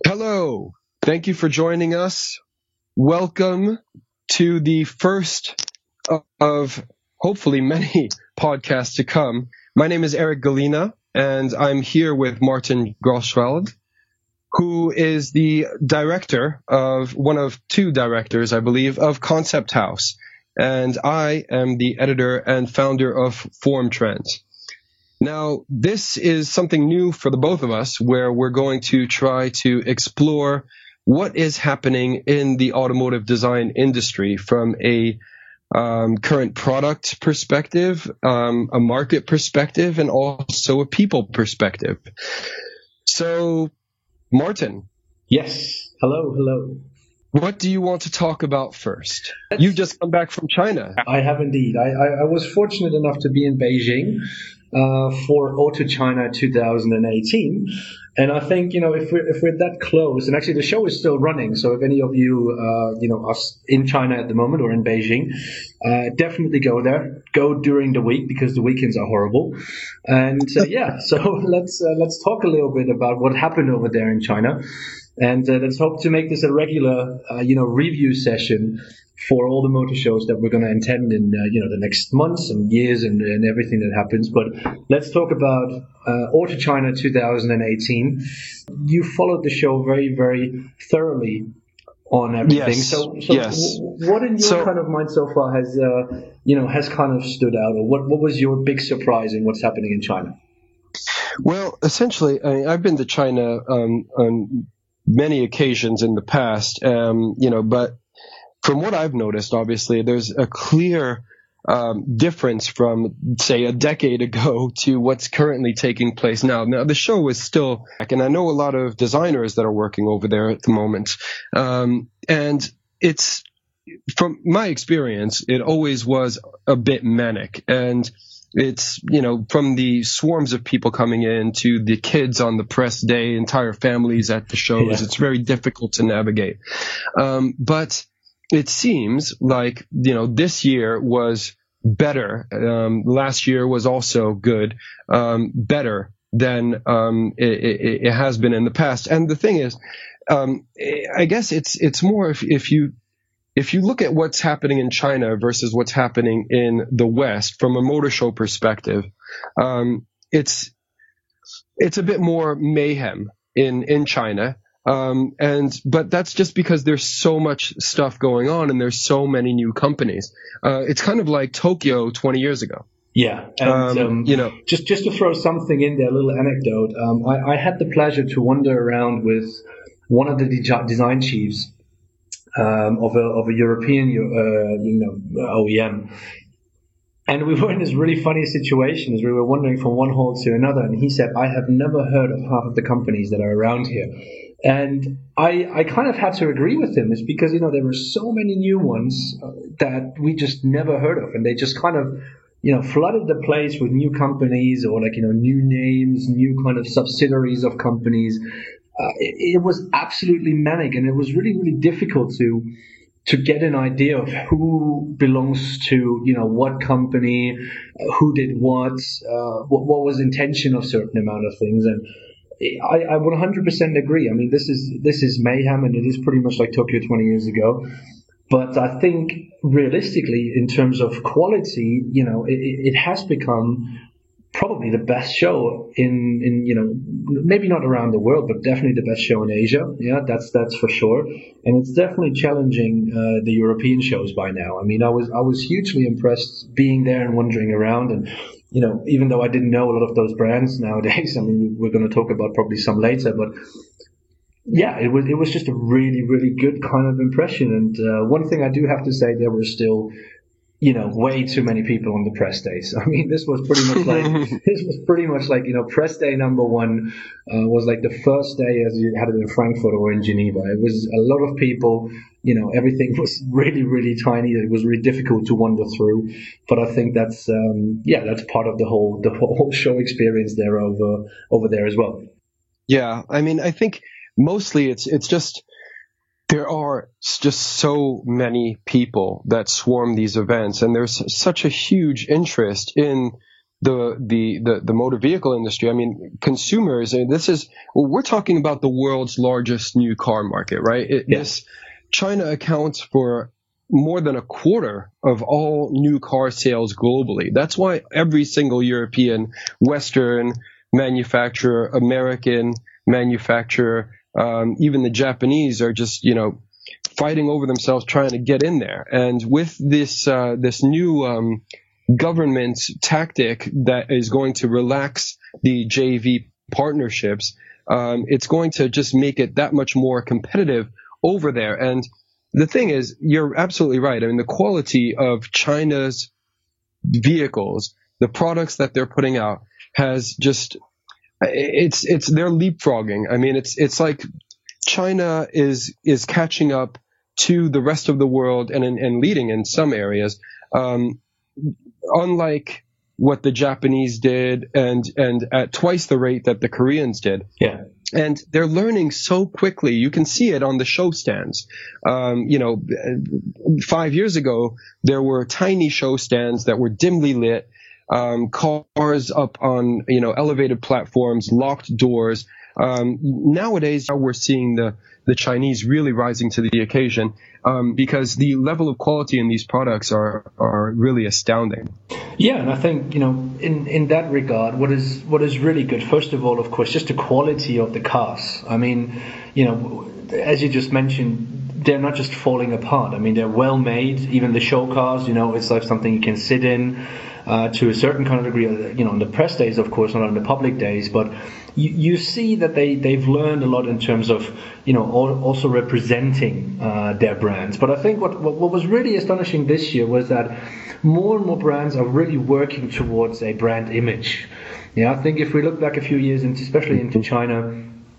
Hello. Thank you for joining us. Welcome to the first of hopefully many podcasts to come. My name is Eric Galina, and I'm here with Martin Groschwald, who is the director of one of two directors, I believe, of Concept House. And I am the editor and founder of Form Trends. Now, this is something new for the both of us, where we're going to try to explore what is happening in the automotive design industry from a current product perspective, a market perspective, and also a people perspective. So, Martin. Yes. Hello. What do you want to talk about first? You've just come back from China. I have indeed. I was fortunate enough to be in Beijing for Auto China 2018. And I think, if we're that close, and actually the show is still running, so if any of you, are in China at the moment or in Beijing, definitely go there. Go during the week because the weekends are horrible. And so let's talk a little bit about what happened over there in China. And let's hope to make this a regular, review session for all the motor shows that we're going to attend in, the next months and years and everything that happens. But let's talk about Auto China 2018. You followed the show very, very thoroughly on everything. Yes. So yes. What in your kind of mind so far has kind of stood out, or what was your big surprise in what's happening in China? Well, essentially, I've been to China on many occasions in the past, but from what I've noticed, obviously, there's a clear difference from, say, a decade ago to what's currently taking place now. Now, the show is still back, and I know a lot of designers that are working over there at the moment. And it's, from my experience, it always was a bit manic. And it's, from the swarms of people coming in to the kids on the press day, entire families at the shows, It's very difficult to navigate. But it seems like, this year was better. Last year was also good, better than it has been in the past. And the thing is, I guess it's more if you look at what's happening in China versus what's happening in the West from a motor show perspective, it's a bit more mayhem in China. But that's just because there's so much stuff going on and there's so many new companies. It's kind of like Tokyo 20 years ago. Yeah, and just to throw something in there, a little anecdote. I had the pleasure to wander around with one of the design chiefs of a European OEM. And we were in this really funny situation as we were wandering from one hall to another, and he said, I have never heard of half of the companies that are around here. And I kind of had to agree with him. It's because, there were so many new ones that we just never heard of, and they just kind of, flooded the place with new companies or new names, new kind of subsidiaries of companies. It was absolutely manic, and it was really, really difficult to get an idea of who belongs to, what company, who did what was intention of certain amount of things. And I 100% agree. I mean, this is mayhem, and it is pretty much like Tokyo 20 years ago. But I think realistically, in terms of quality, it has become probably the best show in maybe not around the world, but definitely the best show in Asia. Yeah, that's for sure. And it's definitely challenging the European shows by now. I mean, I was hugely impressed being there and wandering around, and even though I didn't know a lot of those brands nowadays, I mean, we're going to talk about probably some later, but yeah, it was just a really, really good kind of impression. And one thing I do have to say, there were still way too many people on the press days. I mean, this was pretty much like press day number one was like the first day as you had it in Frankfurt or in Geneva. It was a lot of people. Everything was really, really tiny. It was really difficult to wander through. But I think that's part of the whole show experience there over there as well. Yeah, I mean, I think mostly it's just. There are just so many people that swarm these events, and there's such a huge interest in the motor vehicle industry. I mean, consumers, and we're talking about the world's largest new car market, right? China accounts for more than a quarter of all new car sales globally. That's why every single European, Western manufacturer, American manufacturer, even the Japanese are just, fighting over themselves trying to get in there. And with this new government tactic that is going to relax the JV partnerships, it's going to just make it that much more competitive over there. And the thing is, you're absolutely right. I mean, the quality of China's vehicles, the products that they're putting out, has just they're leapfrogging. I mean, it's like China is catching up to the rest of the world and leading in some areas, unlike what the Japanese did and at twice the rate that the Koreans did. Yeah. And they're learning so quickly. You can see it on the show stands. 5 years ago, there were tiny show stands that were dimly lit, cars up on, elevated platforms, locked doors. Nowadays, we're seeing the Chinese really rising to the occasion, because the level of quality in these products are really astounding. Yeah, and I think, in that regard, what is really good, first of all, of course, just the quality of the cars. I mean, as you just mentioned, they're not just falling apart. I mean, they're well made. Even the show cars, it's like something you can sit in to a certain kind of degree, on the press days, of course, not on the public days, but you see that they've learned a lot in terms of, also representing their brands. But I think what was really astonishing this year was that more and more brands are really working towards a brand image. Yeah, I think if we look back a few years, especially into China,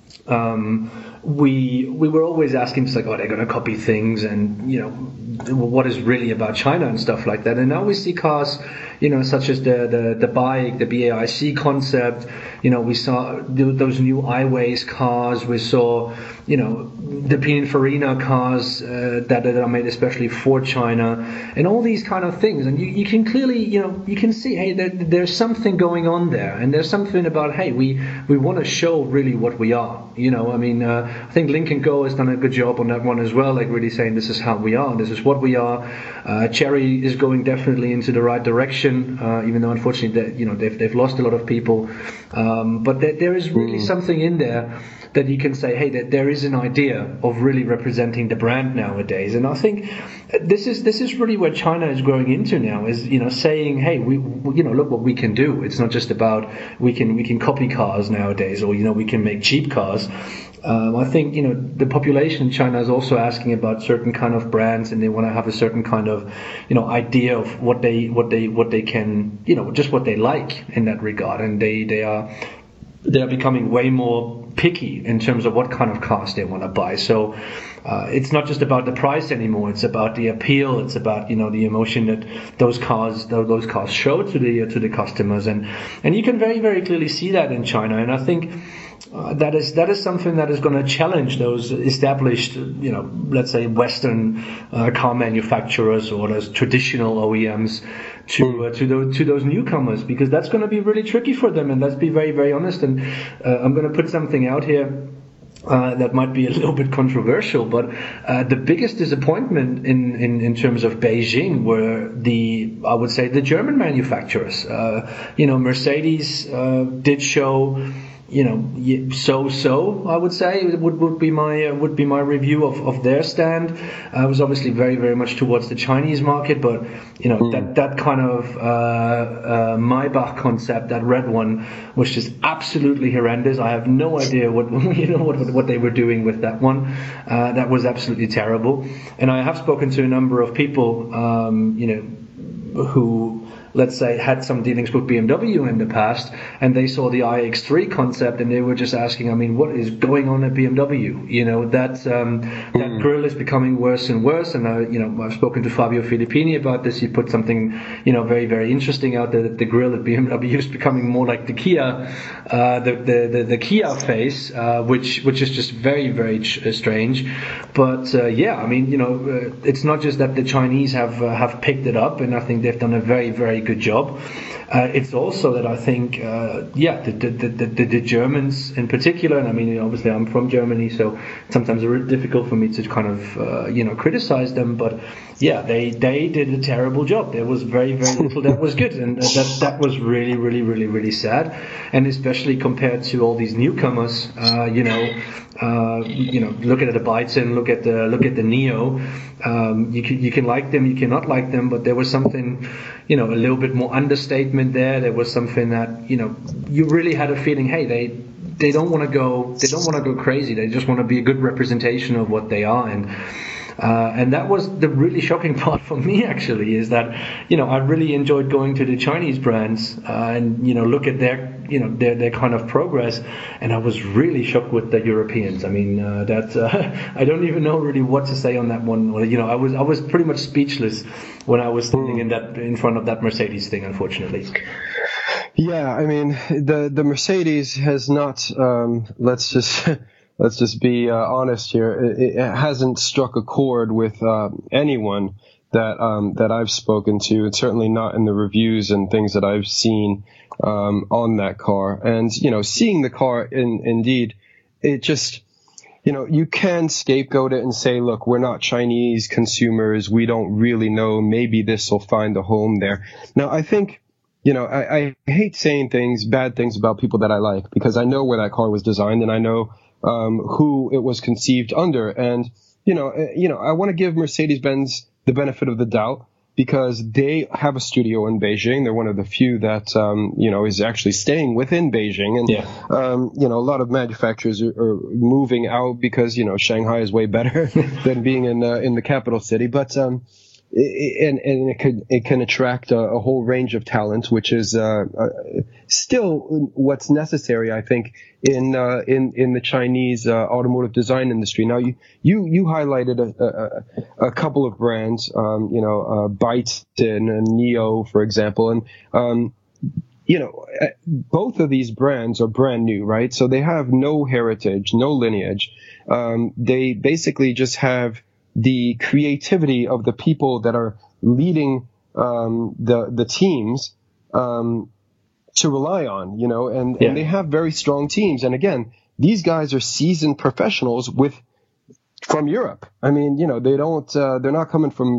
we were always asking, just like, they're going to copy things, and what is really about China and stuff like that. And now we see cars, such as the bike, the BAIC concept. We saw those new iWays cars. We saw the Pininfarina cars that are made especially for China, and all these kind of things. And you can clearly, you can see, hey, there's something going on there, and there's something about, hey, we want to show really what we are. I think Lynk & Co has done a good job on that one as well, like really saying this is how we are, this is what we are. Chery is going definitely into the right direction, even though unfortunately they've lost a lot of people. But there is really something in there that you can say, hey, that there is an idea of really representing the brand nowadays. And I think this is really where China is growing into now, is saying, hey, we look what we can do. It's not just about we can copy cars nowadays, or we can make cheap cars. I think the population in China is also asking about certain kind of brands, and they want to have a certain kind of idea of what they can, just what they like in that regard, and they are becoming way more picky in terms of what kind of cars they want to buy. So it's not just about the price anymore. It's about the appeal. It's about the emotion that those cars show to the customers, and you can very, very clearly see that in China. And I think that is something that is going to challenge those established, let's say Western car manufacturers or those traditional OEMs to those newcomers, because that's going to be really tricky for them. And let's be very, very honest. And I'm going to put something out here that might be a little bit controversial, but the biggest disappointment in terms of Beijing were I would say the German manufacturers. Mercedes did show so I would say it would be my review of their stand. I was obviously very, very much towards the Chinese market, but that kind of Maybach concept, that red one, was just absolutely horrendous. I have no idea what they were doing with that one. That was absolutely terrible. And I have spoken to a number of people who, let's say, had some dealings with BMW in the past, and they saw the iX3 concept, and they were just asking, what is going on at BMW? That grille is becoming worse and worse. And I've spoken to Fabio Filippini about this. He put something, very, very interesting out there, that the grille at BMW is becoming more like the Kia, the Kia face, which is just very, very strange. But it's not just that the Chinese have picked it up, and I think they've done a very, very good job. It's also that I think, the Germans in particular, and I mean, obviously I'm from Germany, so sometimes it's really difficult for me to kind of, criticize them, but yeah, they did a terrible job. There was very, very little that was good, and that was really, really, really, really sad, and especially compared to all these newcomers, look at the Byton, look at the Neo. You can like them, you cannot like them, but there was something, a little bit more understatement there. There was something that, you really had a feeling, hey, they don't want to go crazy. They just want to be a good representation of what they are, and that was the really shocking part for me, actually, is that, I really enjoyed going to the Chinese brands, and, look at their kind of progress. And I was really shocked with the Europeans. I mean, I don't even know really what to say on that one. I was pretty much speechless when I was standing in front of that Mercedes thing, unfortunately. Yeah, I mean, the Mercedes has not, let's just be honest here. It hasn't struck a chord with anyone that I've spoken to, and certainly not in the reviews and things that I've seen on that car. And seeing the car indeed, it just, you can scapegoat it and say, look, we're not Chinese consumers, we don't really know, maybe this will find a home there. Now, I think, I hate saying bad things about people that I like, because I know where that car was designed, and I know who it was conceived under. And, I want to give Mercedes-Benz the benefit of the doubt, because they have a studio in Beijing. They're one of the few that, is actually staying within Beijing. And, a lot of manufacturers are moving out because, Shanghai is way better than being in the capital city. But, it can attract a whole range of talent, which is still what's necessary, I think, in the Chinese automotive design industry. Now, you highlighted a couple of brands, Byton and Neo, for example, and both of these brands are brand new, right? So they have no heritage, no lineage. They basically just have the creativity of the people that are leading the teams to rely on, and they have very strong teams. And again, these guys are seasoned professionals from Europe. I mean, they don't they're not coming from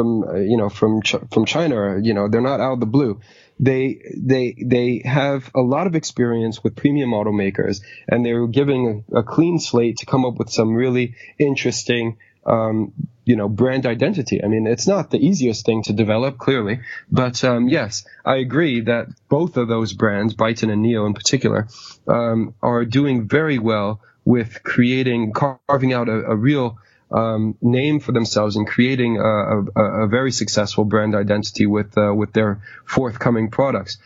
China, or, they're not out of the blue. They have a lot of experience with premium automakers, and they're giving a clean slate to come up with some really interesting brand identity. I mean, it's not the easiest thing to develop, clearly, but yes, I agree that both of those brands, Byton and Neo in particular, are doing very well with carving out a real name for themselves and creating a very successful brand identity with their forthcoming products.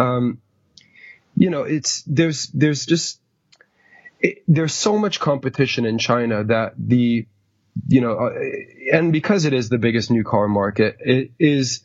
There's so much competition in China that and because it is the biggest new car market, it is,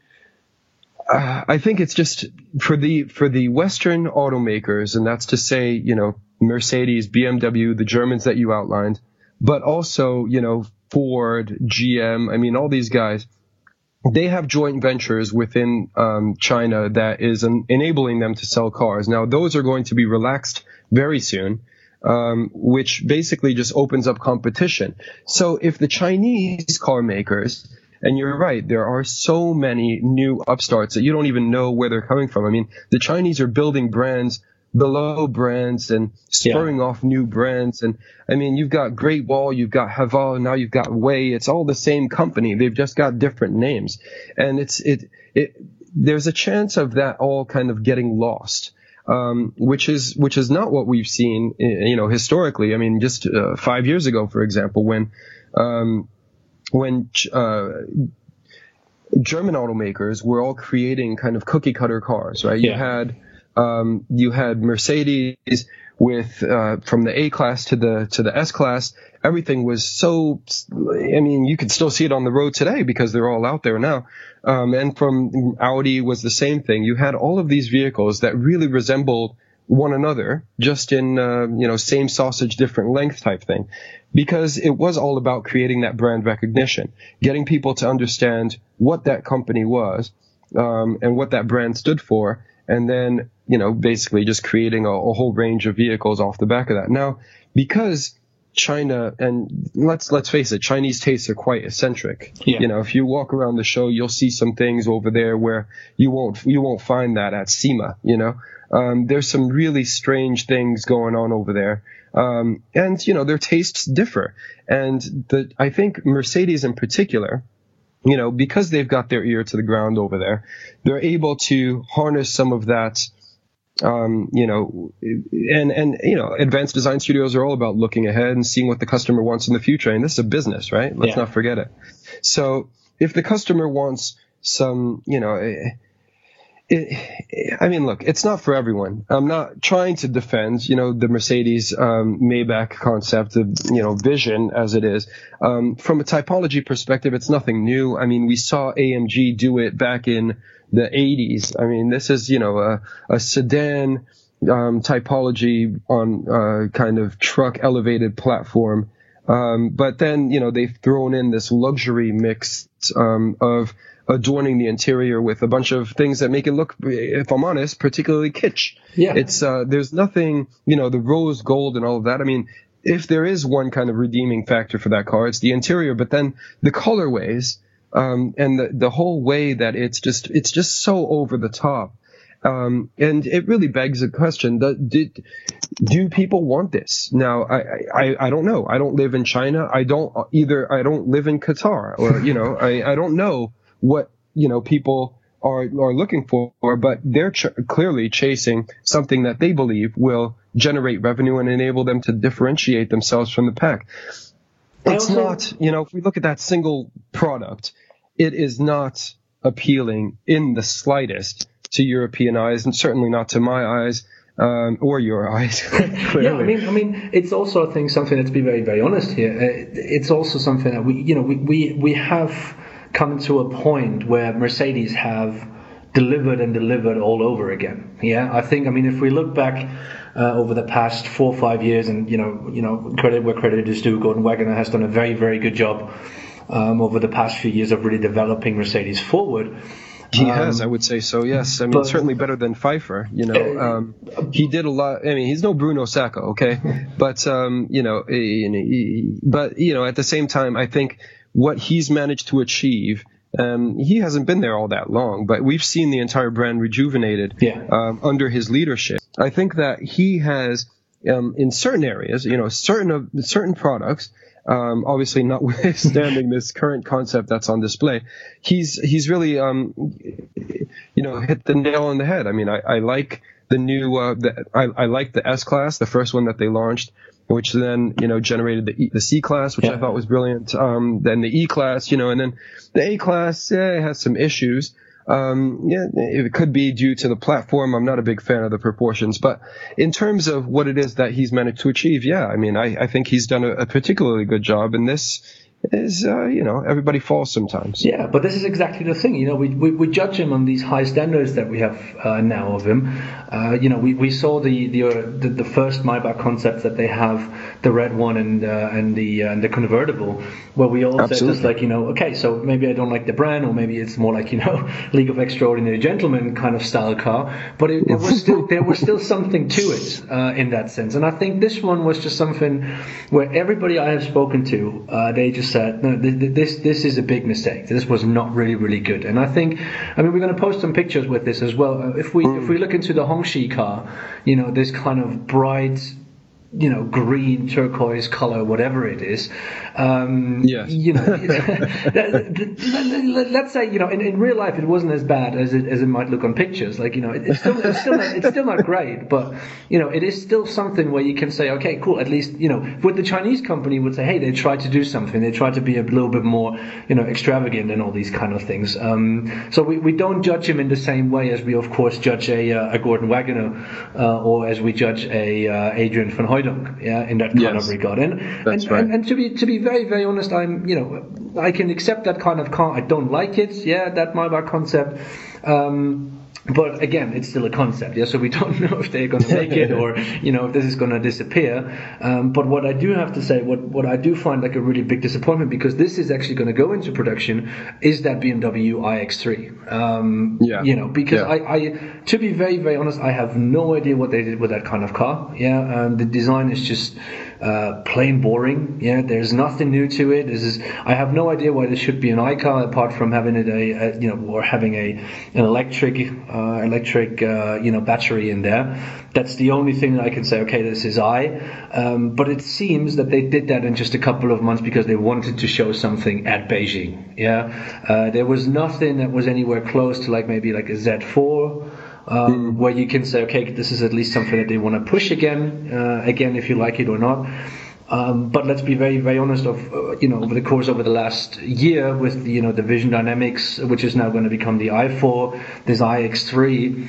I think it's just for the Western automakers, and that's to say, Mercedes, BMW, the Germans that you outlined, but also, Ford, GM, I mean, all these guys, they have joint ventures within China that is enabling them to sell cars. Now, those are going to be relaxed very soon. Which basically just opens up competition. So if the Chinese car makers, and you're right, there are so many new upstarts that you don't even know where they're coming from. I mean, the Chinese are building brands below brands and spurring off new brands. And I mean, you've got Great Wall, you've got Haval, now you've got Wei. It's all the same company. They've just got different names. And there's a chance of that all kind of getting lost. Which is not what we've seen, historically. I mean, just 5 years ago, for example, when German automakers were all creating kind of cookie cutter cars, right? Yeah. You had Mercedes with from the A class to the S class. Everything was so, I mean, you could still see it on the road today because they're all out there now. And from Audi was the same thing. You had all of these vehicles that really resembled one another, just in, same sausage, different length type thing, because it was all about creating that brand recognition, getting people to understand what that company was, and what that brand stood for, and then, you know, basically just creating a whole range of vehicles off the back of that. Now, because China, and let's face it, Chinese tastes are quite eccentric. Yeah. You know, if you walk around the show, you'll see some things over there where you won't find that at SEMA. You know, there's some really strange things going on over there, and you know, their tastes differ. And I think Mercedes in particular, you know, because they've got their ear to the ground over there, they're able to harness some of that. You know, and you know, advanced design studios are all about looking ahead and seeing what the customer wants in the future. And this is a business, right? Let's not forget it. So if the customer wants some, you know, I mean, look, it's not for everyone. I'm not trying to defend, you know, the Mercedes Maybach concept of, you know, vision as it is. From a typology perspective, it's nothing new. I mean, we saw AMG do it back in the 80s. I mean, this is, you know, a sedan typology on kind of truck elevated platform. But then, you know, they've thrown in this luxury mix of adorning the interior with a bunch of things that make it look, if I'm honest, particularly kitsch. Yeah. It's there's nothing, you know, the rose gold and all of that. I mean, if there is one kind of redeeming factor for that car, it's the interior, but then the colorways, and the whole way that it's just so over the top. And it really begs a question: do people want this? Now, I don't know. I don't live in China. I don't live in Qatar, or, you know, I don't know what, you know, people are looking for, but they're clearly chasing something that they believe will generate revenue and enable them to differentiate themselves from the pack. It's not, you know, if we look at that single product, it is not appealing in the slightest to European eyes, and certainly not to my eyes, or your eyes. Clearly. Yeah, I mean, it's also, I think, something, let's be very, very honest here. It's also something that we have come to a point where Mercedes have delivered all over again. Yeah, I think, I mean, if we look back over the past 4 or 5 years, and you know, credit where credit is due, Gordon Wagener has done a very, very good job over the past few years of really developing Mercedes forward. He has, I would say so, yes. I mean, certainly better than Pfeiffer, you know. He did a lot. I mean, he's no Bruno Sacco, okay? But, you know, but, you know, at the same time, I think what he's managed to achieve, he hasn't been there all that long, but we've seen the entire brand rejuvenated under his leadership. I think that he has, in certain areas, you know, certain products, obviously notwithstanding this current concept that's on display, he's really, you know, hit the nail on the head. I mean, I like the new, I like the S-Class, the first one that they launched, which then, you know, generated the C-Class, which I thought was brilliant. Then the E-Class, you know, and then the A-Class, it has some issues. It could be due to the platform. I'm not a big fan of the proportions, but in terms of what it is that he's managed to achieve, I mean, I think he's done a particularly good job, and this is, you know, everybody falls sometimes. Yeah, but this is exactly the thing. You know, we judge him on these high standards that we have now of him. You know, we saw the first Maybach concepts that they have, the red one and the convertible, where we all said just like, you know, okay, so maybe I don't like the brand, or maybe it's more like, you know, League of Extraordinary Gentlemen kind of style car, but there was still something to it in that sense. And I think this one was just something where everybody I have spoken to, they just said, no, this is a big mistake. This was not really, really good. And I think, I mean, we're going to post some pictures with this as well. If we look into the Hongqi car, you know, this kind of bright, you know, green, turquoise color, whatever it is. You know, let's say, you know, in real life it wasn't as bad as it might look on pictures. Like, you know, it's still not great, but you know, it is still something where you can say, okay, cool. At least, you know, what the Chinese company would say, hey, they tried to do something. They tried to be a little bit more, you know, extravagant and all these kind of things. So we don't judge him in the same way as we, of course, judge a Gordon Wagener or as we judge a Adrian van Hooydonk. In that kind of regard, and to be very, very honest, I can accept that kind of car. I don't like it. That Maybach concept. But again, it's still a concept, yeah. So we don't know if they're going to make it, or if this is going to disappear. But what I do have to say, what I do find like a really big disappointment, because this is actually going to go into production, is that BMW iX3. Because I, to be very, very honest, I have no idea what they did with that kind of car. Yeah, the design is just plain boring. Yeah, there's nothing new to it. I have no idea why this should be an iCar apart from having it or having an electric battery in there. That's the only thing that I can say, okay, this is but it seems that they did that in just a couple of months because they wanted to show something at Beijing. Yeah, there was nothing that was anywhere close to maybe a Z4. Where you can say, okay, this is at least something that they want to push again, if you like it or not. But let's be very, very honest. Over the last year, with the Vision Dynamics, which is now going to become the i4, this iX3,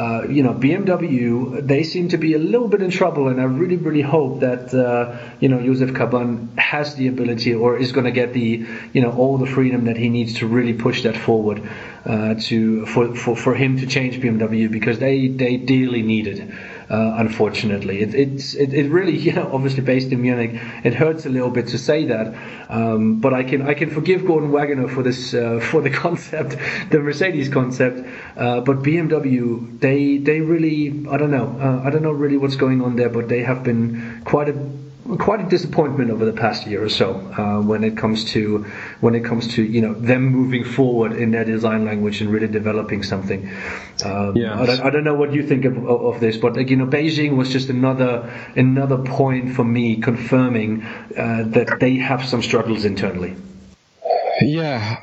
BMW, they seem to be a little bit in trouble, and I really, really hope that Joseph Kaban has the ability, or is going to get all the freedom that he needs to really push that forward, for him to change BMW, because they dearly need it. Unfortunately, it really, obviously based in Munich, it hurts a little bit to say that, but I can forgive Gordon Wagoner for this, for the concept, the Mercedes concept, but BMW, they really, I don't know really what's going on there, but they have been quite a disappointment over the past year or so, when it comes to them moving forward in their design language and really developing something. I don't know what you think of this, but Beijing was just another point for me confirming that they have some struggles internally. Yes.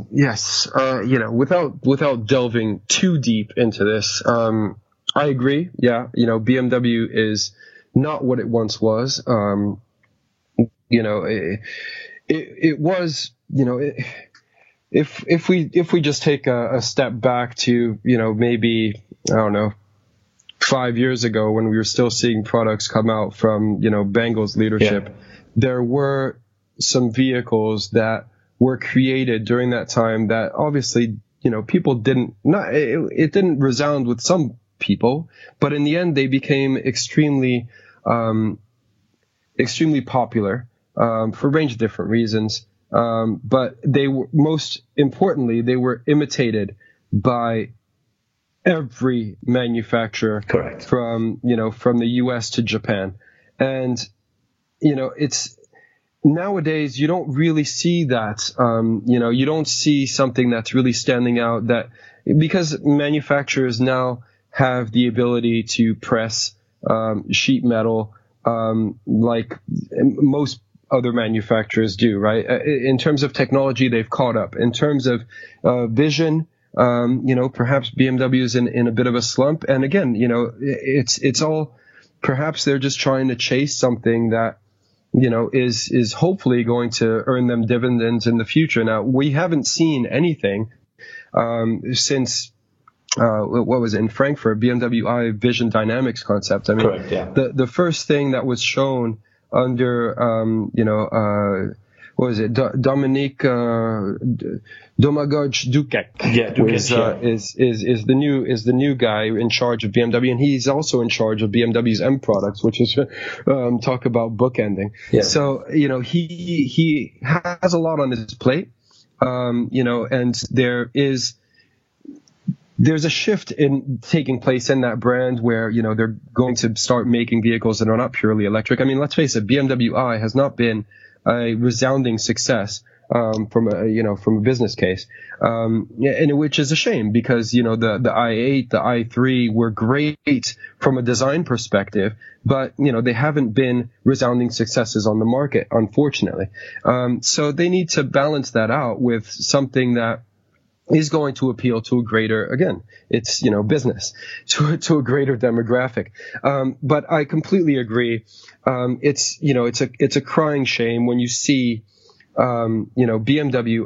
Without delving too deep into this, I agree. Yeah, BMW is not what it once was. It was, if we just take a step back to, maybe, I don't know, 5 years ago, when we were still seeing products come out from, Bengals leadership, there were some vehicles that were created during that time that obviously, people it didn't resound with some people, but in the end they became extremely popular for a range of different reasons. But they were, most importantly, they were imitated by every manufacturer. Correct. From the US to Japan. And it's nowadays you don't really see that. You don't see something that's really standing out, because manufacturers now have the ability to press sheet metal like most other manufacturers do, right? In terms of technology, they've caught up. In terms of vision, perhaps BMW is in a bit of a slump. And again, it's all, perhaps they're just trying to chase something that is hopefully going to earn them dividends in the future. Now, we haven't seen anything since what was it, in Frankfurt, BMW i Vision Dynamics concept. I mean, correct, yeah. The first thing that was shown under, what was it, Dominique Domagoj Dukek, is the new guy in charge of BMW, and he's also in charge of BMW's M products, which is talk about bookending. Yeah. So he has a lot on his plate, and there's a shift in taking place in that brand where, they're going to start making vehicles that are not purely electric. I mean, let's face it, BMW i has not been a resounding success, from a business case. And which is a shame, because, the i8, the i3 were great from a design perspective, but, they haven't been resounding successes on the market, unfortunately. So they need to balance that out with something that is going to appeal to a greater, again, it's, business, to a greater demographic. But I completely agree. It's a crying shame when you see, BMW,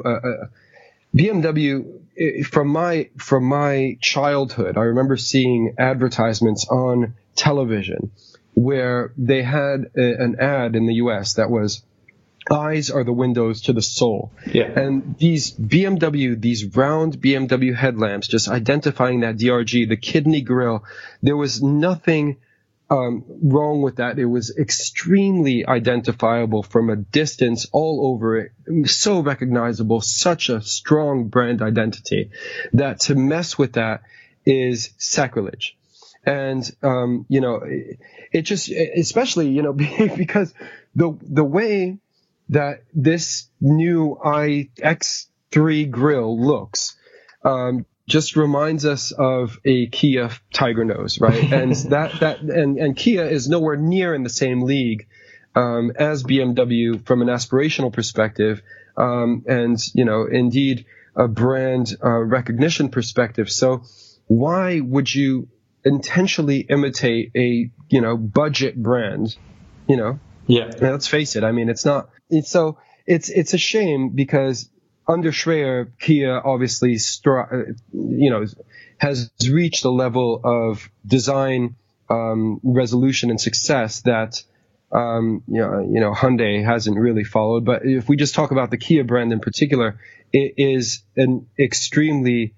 from my childhood, I remember seeing advertisements on television where they had an ad in the US that was eyes are the windows to the soul. Yeah. And these round BMW headlamps, just identifying that DRG, the kidney grille, there was nothing wrong with that. It was extremely identifiable from a distance all over it. So recognizable, such a strong brand identity that to mess with that is sacrilege. And, it just, especially, because the way that this new iX3 grille looks, just reminds us of a Kia Tiger Nose, right? And and Kia is nowhere near in the same league, as BMW from an aspirational perspective, indeed a brand, recognition perspective. So why would you intentionally imitate a, budget brand, Yeah. And let's face it. I mean, it's a shame because under Schreier, Kia obviously, has reached a level of design, resolution and success that, Hyundai hasn't really followed. But if we just talk about the Kia brand in particular, it is an extremely,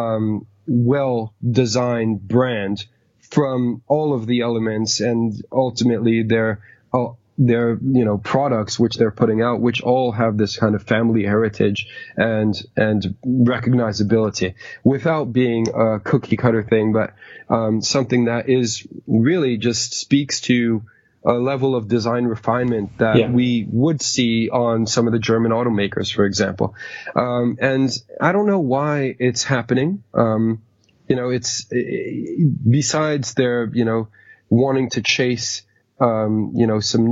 well-designed brand from all of the elements and ultimately their products which they're putting out, which all have this kind of family heritage and recognizability without being a cookie cutter thing, but something that is really just speaks to a level of design refinement that we would see on some of the German automakers, for example. And I don't know why it's happening. It's besides their, wanting to chase some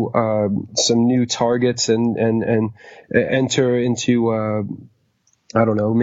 new targets and enter into, I don't know,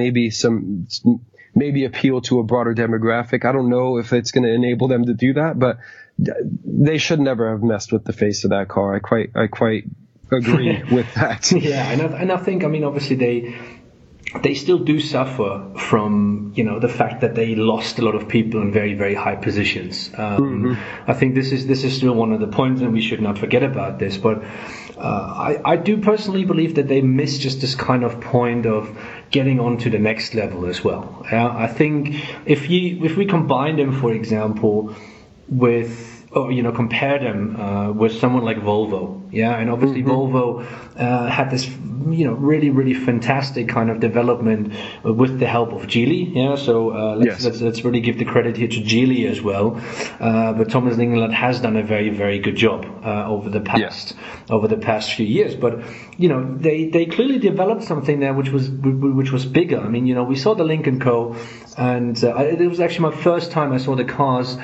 maybe appeal to a broader demographic. I don't know if it's going to enable them to do that, but they should never have messed with the face of that car. I quite agree with that. Yeah. And I think, obviously they still do suffer from, the fact that they lost a lot of people in very, very high positions. I think this is still one of the points, and we should not forget about this. But I do personally believe that they miss just this kind of point of getting on to the next level as well. I think if we combine them, for example, with compare them with someone like Volvo, and obviously Volvo had this really, really fantastic kind of development with the help of Geely, so let's really give the credit here to Geely as well. But Thomas Lingenlath has done a very, very good job over the past few years. But they clearly developed something there which was bigger. I mean, we saw the Lynk & Co, and it was actually my first time I saw the cars.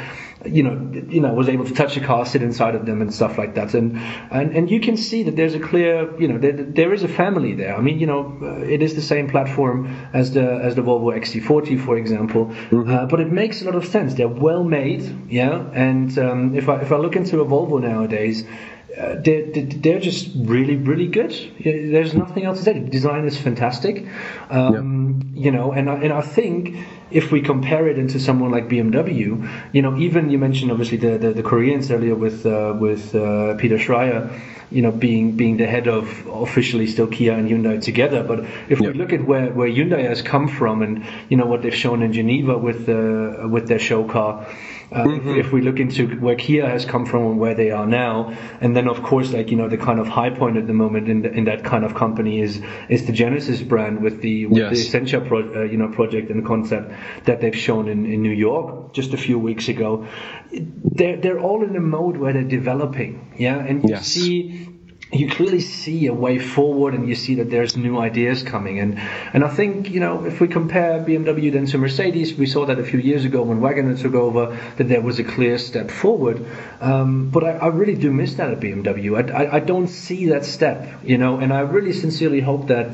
Was able to touch a car, sit inside of them and stuff like that. And you can see that there's a clear, there is a family there. I mean, it is the same platform as the Volvo XC40, for example, but it makes a lot of sense. They're well made, and if I look into a Volvo nowadays, they're just really, really good. There's nothing else to say. The design is fantastic, and I think if we compare it into someone like BMW, even you mentioned obviously the Koreans earlier with Peter Schreier, being the head of officially still Kia and Hyundai together. But if we look at where Hyundai has come from and what they've shown in Geneva with their show car. If we look into where Kia has come from and where they are now, and then of course, the kind of high point at the moment in that kind of company is the Genesis brand with the Essentia project and concept that they've shown in New York just a few weeks ago. They're all in a mode where they're developing, and you clearly see a way forward, and you see that there's new ideas coming. And I think, if we compare BMW then to Mercedes, we saw that a few years ago when Wagoner took over, that there was a clear step forward. But I really do miss that at BMW. I don't see that step, and I really sincerely hope that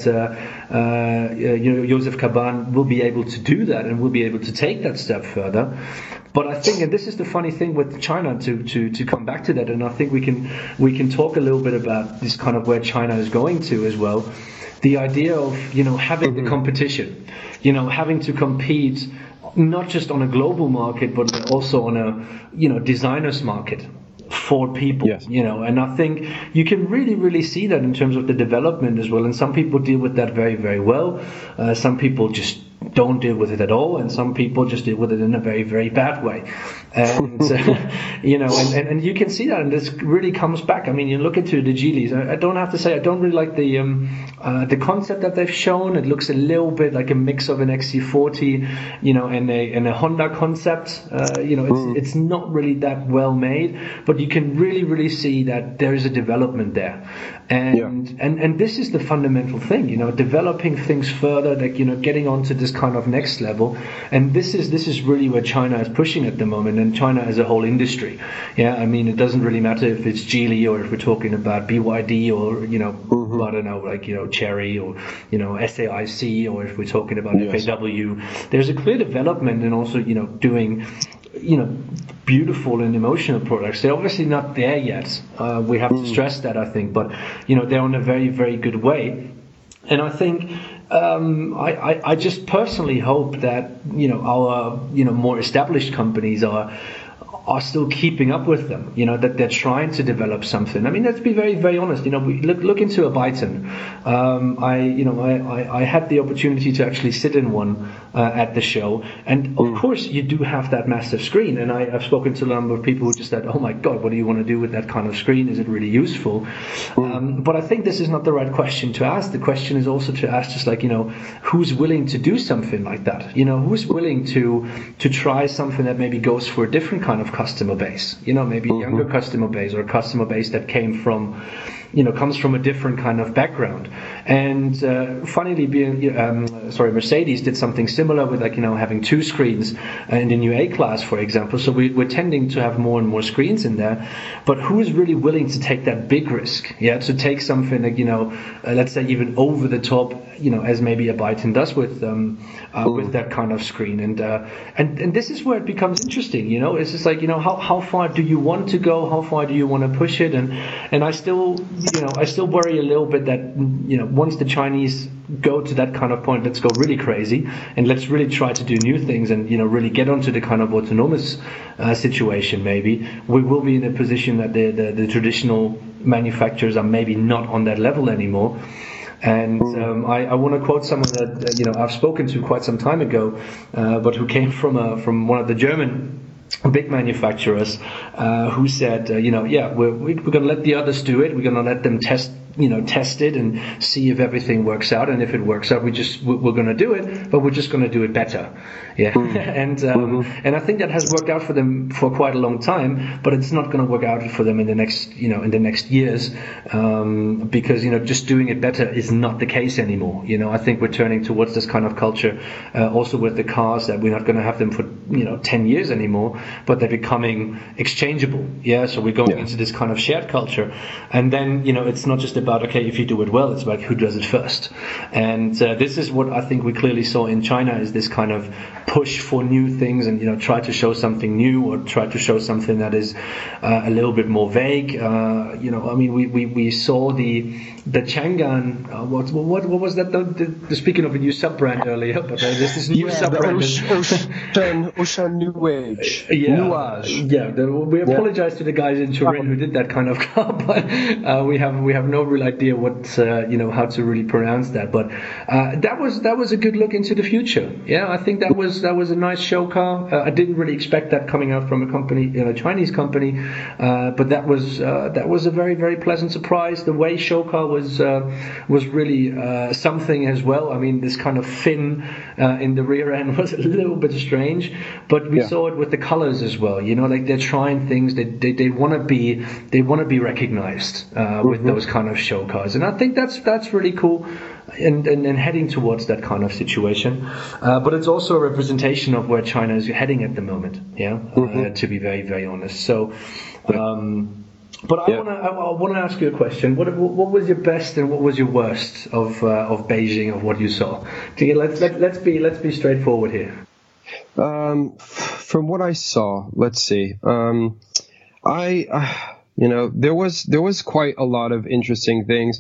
Joseph Caban will be able to do that and will be able to take that step further. But I think, and this is the funny thing with China, to come back to that, and I think we can talk a little bit about this kind of where China is going to as well. The idea of having the competition, having to compete not just on a global market but also on a designers market. for people, Yes. and I think you can really, really see that in terms of the development as well. And some people deal with that very, very well. Some people just don't deal with it at all, and some people just deal with it in a very, very bad way. And and you can see that, and this really comes back. I mean, you look into the Geelys. I don't have to say I don't really like the concept that they've shown. It looks a little bit like a mix of an XC40, and a Honda concept. It's not really that well made, but you can really, really see that there is a development there. And this is the fundamental thing, developing things further, like, getting onto this kind of next level. And this is really where China is pushing at the moment, and China as a whole industry. Yeah, I mean, it doesn't really matter if it's Geely or if we're talking about BYD or, I don't know, like, Chery or, SAIC, or if we're talking about FAW. There's a clear development, and also, doing beautiful and emotional products. They're obviously not there yet. We have to stress that, I think, but they're on a very, very good way. And I think I just personally hope that our more established companies are still keeping up with them, that they're trying to develop something. I mean, let's be very, very honest. We look into a Byton. I had the opportunity to actually sit in one at the show, and of course you do have that massive screen. And I've spoken to a number of people who just said, "Oh my God, what do you want to do with that kind of screen? Is it really useful?" But I think this is not the right question to ask. The question is also to ask, just like, who's willing to do something like that? Who's willing to try something that maybe goes for a different kind of customer base, maybe a younger customer base, or a customer base that comes from a different kind of background. And funnily, Mercedes did something similar with, like, having two screens in the new A-Class, for example. So we're tending to have more and more screens in there. But who is really willing to take that big risk? Yeah, to take something like, let's say even over the top, as maybe a Byton does with that kind of screen. And this is where it becomes interesting. It's just like, how far do you want to go? How far do you want to push it? And I still worry a little bit that, once the Chinese go to that kind of point, let's go really crazy and let's really try to do new things and, really get onto the kind of autonomous situation. Maybe we will be in a position that the traditional manufacturers are maybe not on that level anymore. And I want to quote someone that I've spoken to quite some time ago, but who came from one of the German big manufacturers, who said, we're going to let the others do it. We're going to let them test it and see if everything works out. And if it works out, we're going to do it, but we're just going to do it better. Yeah. And I think that has worked out for them for quite a long time, but it's not going to work out for them in the next years, because, just doing it better is not the case anymore. I think we're turning towards this kind of culture, also with the cars, that we're not going to have them for, 10 years anymore, but they're becoming exchangeable. Yeah. So we're going into this kind of shared culture. And then, it's not just about, okay, if you do it well, it's about who does it first. And this is what I think we clearly saw in China, is this kind of push for new things and, try to show something new, or try to show something that is a little bit more vague. I mean, we saw the Chang'an, what was that? Speaking of a new sub-brand earlier, but there's this new sub-brand. Ocean New Age. Nuage. We apologize to the guys in Turin who did that kind of car, but we have no real idea what how to really pronounce that. But that was a good look into the future. Yeah, I think that was a nice show car. I didn't really expect that coming out from a company, a Chinese company, but that was a very, very pleasant surprise. The way show car was really something as well. I mean, this kind of fin in the rear end was a little bit strange, but we saw it with the colors as well. Like, they're trying things. They want to be recognized with those kind of show cars, and I think that's really cool. And heading towards that kind of situation, but it's also a representation of where China is heading at the moment. To be very, very honest. So, but I want to ask you a question. What was your best and what was your worst of Beijing, of what you saw? Let's be straightforward here. From what I saw, let's see. There was quite a lot of interesting things.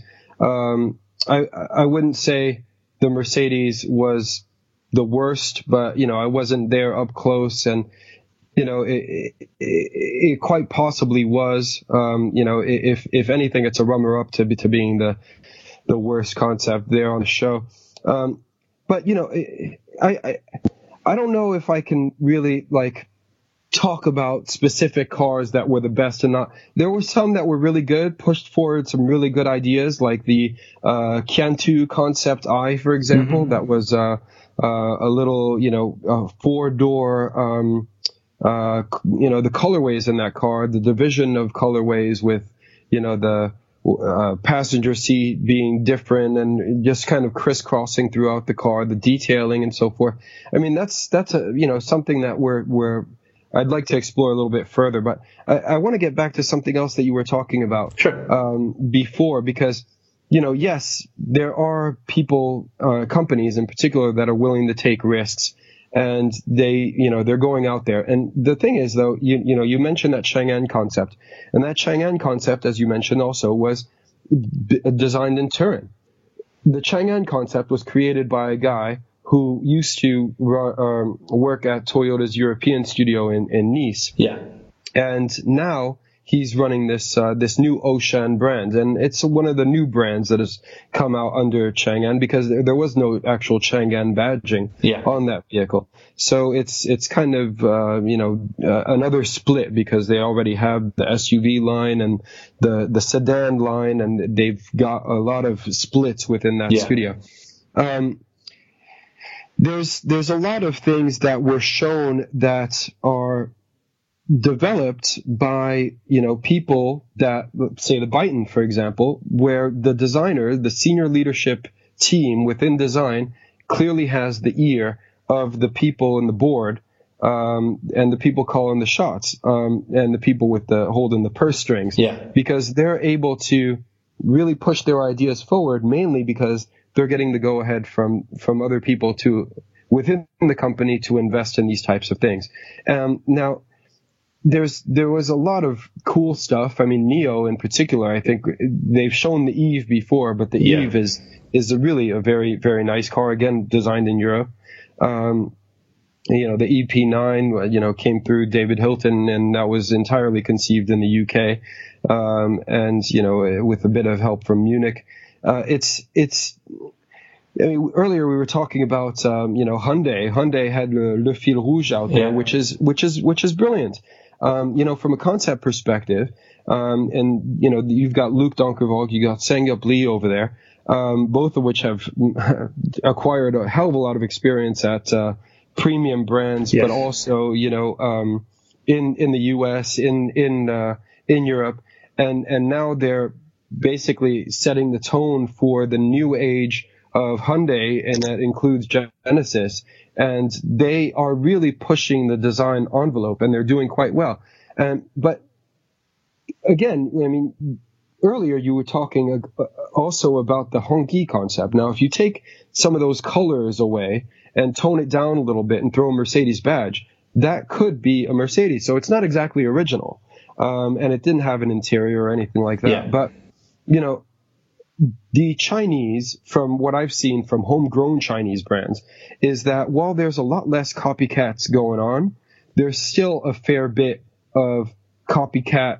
I wouldn't say the Mercedes was the worst, but I wasn't there up close, and it quite possibly was. If anything, it's a runner up to being the worst concept there on the show. But I don't know if I can really talk about specific cars that were the best and not. There were some that were really good, pushed forward some really good ideas, like the Kiantu Concept I, for example. Mm-hmm. That was a little, 4-door, the colorways in that car, the division of colorways with, the passenger seat being different and just kind of crisscrossing throughout the car, the detailing and so forth. I mean, that's something that I'd like to explore a little bit further, but I want to get back to something else that you were talking about before, because, yes, there are people, companies in particular, that are willing to take risks, and they're going out there. And the thing is, though, you mentioned that Chang'an concept, and that Chang'an concept, as you mentioned, also was designed in Turin. The Chang'an concept was created by a guy who used to work at Toyota's European studio in Nice. Yeah. And now he's running this new Ocean brand. And it's one of the new brands that has come out under Chang'an, because there was no actual Chang'an badging on that vehicle. So it's kind of, another split, because they already have the SUV line and the sedan line, and they've got a lot of splits within that studio. There's a lot of things that were shown that are developed by, people that, say the Byton, for example, where the designer, the senior leadership team within design, clearly has the ear of the people in the board, and the people calling the shots, and the people with holding the purse strings. Yeah. Because they're able to really push their ideas forward, mainly because they're getting the go-ahead from other people within the company to invest in these types of things. Now, there was a lot of cool stuff. I mean, NIO in particular, I think they've shown the Eve before, but the Eve is really a very, very nice car, again, designed in Europe. The EP9, came through David Hilton, and that was entirely conceived in the UK, and with a bit of help from Munich. Earlier we were talking about, Hyundai. Hyundai had Le Fil Rouge out there, which is brilliant. From a concept perspective, and you've got Luc Donkervoog, you got Sang-Yup Lee over there, both of which have acquired a hell of a lot of experience at premium brands, but also in the US, in Europe, and now they're basically setting the tone for the new age of Hyundai, and that includes Genesis, and they are really pushing the design envelope, and they're doing quite well. But again, I mean, earlier you were talking also about the Hongqi concept. Now, if you take some of those colors away and tone it down a little bit and throw a Mercedes badge, that could be a Mercedes. So it's not exactly original, and it didn't have an interior or anything like that. Yeah. But the Chinese, from what I've seen from homegrown Chinese brands, is that while there's a lot less copycats going on, there's still a fair bit of copycat,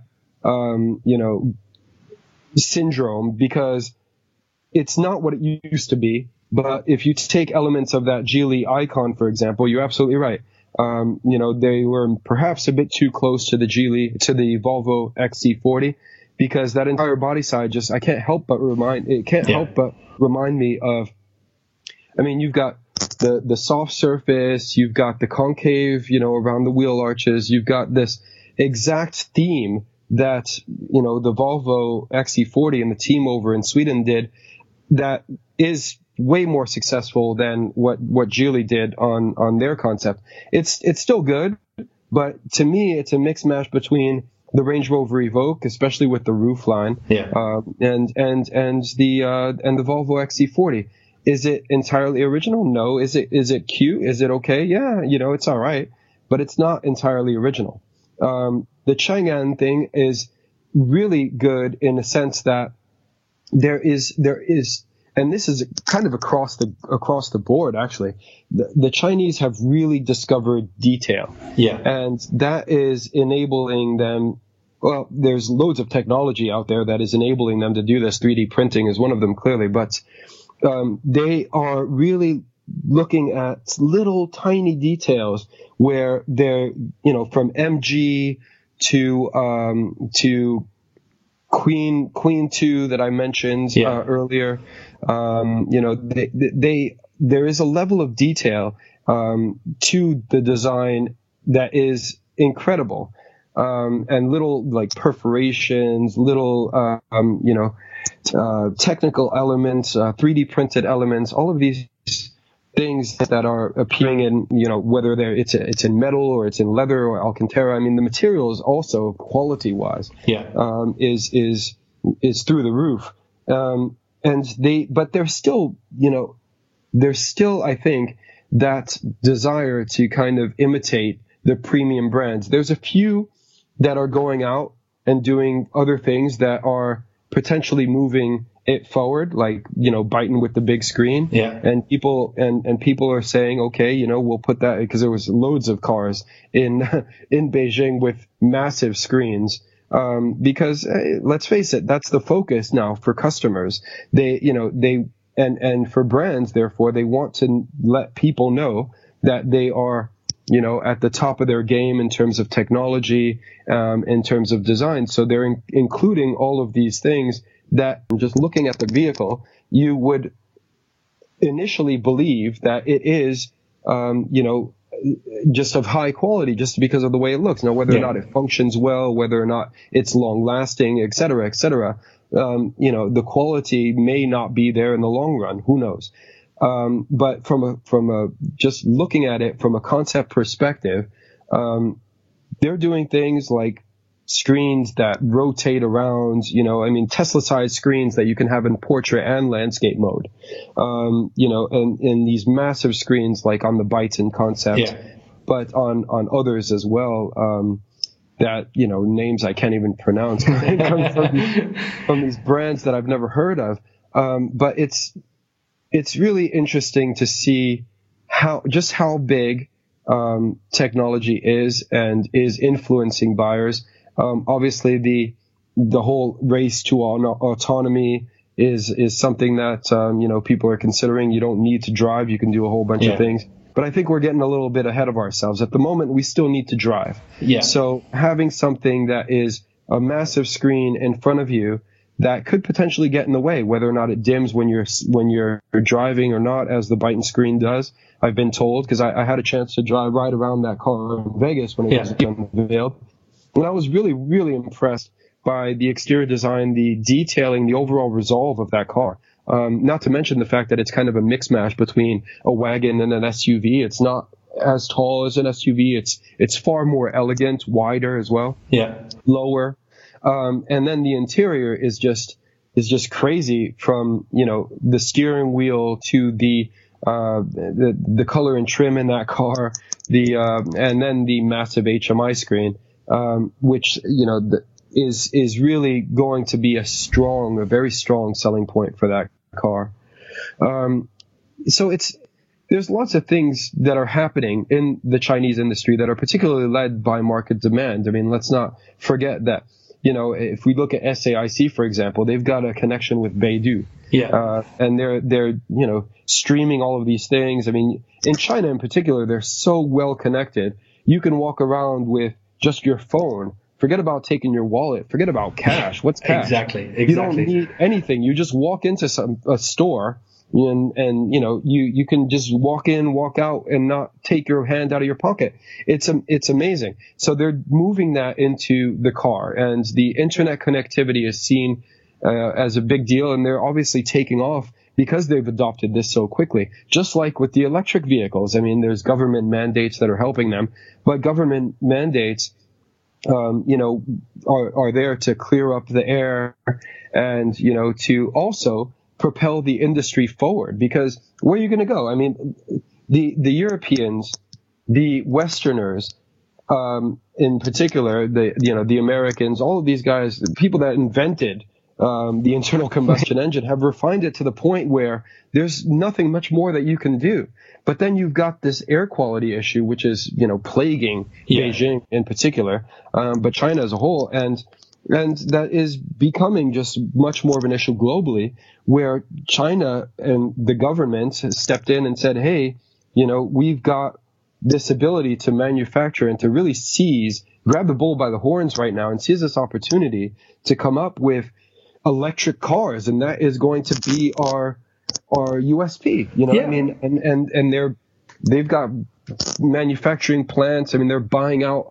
syndrome, because it's not what it used to be. But if you take elements of that Geely Icon, for example, you're absolutely right. They were perhaps a bit too close to the Volvo XC40. Because that entire body side I can't help but remind me of, I mean, you've got the soft surface, you've got the concave, around the wheel arches, you've got this exact theme that, the Volvo XC40 and the team over in Sweden did, that is way more successful than what Geely did on their concept. It's still good, but to me, it's a mixed match between the Range Rover Evoque, especially with the roof line, and the Volvo XC40. Is it entirely original? No. Is it cute? Is it okay? Yeah, it's all right, but it's not entirely original. The Chang'an thing is really good in the sense that there is and this is kind of across the board actually, the Chinese have really discovered detail. Yeah. And that is enabling them. Well, there's loads of technology out there that is enabling them to do this. 3D printing is one of them, clearly, but they are really looking at little tiny details where they're, from MG to Queen 2 that I mentioned earlier. There is a level of detail to the design that is incredible. And little like perforations, little, technical elements, 3D printed elements, all of these things that are appearing in, whether it's in metal or it's in leather or Alcantara. I mean, the materials also quality wise, is through the roof. But there's still, I think, that desire to kind of imitate the premium brands. There's a few that are going out and doing other things that are potentially moving it forward, like, biting with the big screen. Yeah. And people are saying, okay, we'll put that, because there was loads of cars in Beijing with massive screens. Because let's face it, that's the focus now for customers. And for brands, therefore, they want to let people know that they are, at the top of their game in terms of technology, in terms of design. So they're including all of these things that, just looking at the vehicle, you would initially believe that it is, just of high quality just because of the way it looks. Now, whether or not it functions well, whether or not it's long lasting, et cetera, the quality may not be there in the long run. Who knows? But from just looking at it from a concept perspective, they're doing things like screens that rotate around, Tesla-sized screens that you can have in portrait and landscape mode, and these massive screens like on the Byton concept, but on others as well, that, names I can't even pronounce from these brands that I've never heard of. But it's really interesting to see how big technology is and is influencing buyers. Obviously, the whole race to autonomy is something that people are considering. You don't need to drive; you can do a whole bunch of things. But I think we're getting a little bit ahead of ourselves. At the moment, we still need to drive. Yeah. So having something that is a massive screen in front of you that could potentially get in the way, whether or not it dims when you're driving or not, as the Byton screen does. I've been told, because I had a chance to ride around that car in Vegas when it was unveiled. And I was really, really impressed by the exterior design, the detailing, the overall resolve of that car. Not to mention the fact that it's kind of a mix mash between a wagon and an SUV. It's not as tall as an SUV. It's far more elegant, wider as well. Yeah. Lower. And then the interior is just crazy, from, the steering wheel to the color and trim in that car, and then the massive HMI screen. Which, is really going to be a very strong selling point for that car. So there's lots of things that are happening in the Chinese industry that are particularly led by market demand. I mean, let's not forget that, if we look at SAIC, for example, they've got a connection with Beidou. Yeah. And they're, streaming all of these things. I mean, in China in particular, they're so well connected. You can walk around with just your phone. Forget about taking your wallet. Forget about cash. What's cash? Exactly. You don't need anything. You just walk into a store and you can just walk in, walk out, and not take your hand out of your pocket. It's amazing. So they're moving that into the car, and the internet connectivity is seen as a big deal, and they're obviously taking off because they've adopted this so quickly. Just like with the electric vehicles. I mean, there's government mandates that are helping them, but government mandates are there to clear up the air and, to also propel the industry forward, because where are you going to go? I mean, the Europeans, the Westerners, in particular, the Americans, all of these guys, the people that invented the internal combustion engine, have refined it to the point where there's nothing much more that you can do. But then you've got this air quality issue, which is, plaguing Beijing in particular, but China as a whole. And that is becoming just much more of an issue globally, where China and the government has stepped in and said, hey, we've got this ability to manufacture and to really grab the bull by the horns right now and seize this opportunity to come up with electric cars. And that is going to be our USP, I mean, and they've got manufacturing plants. I mean, they're buying out.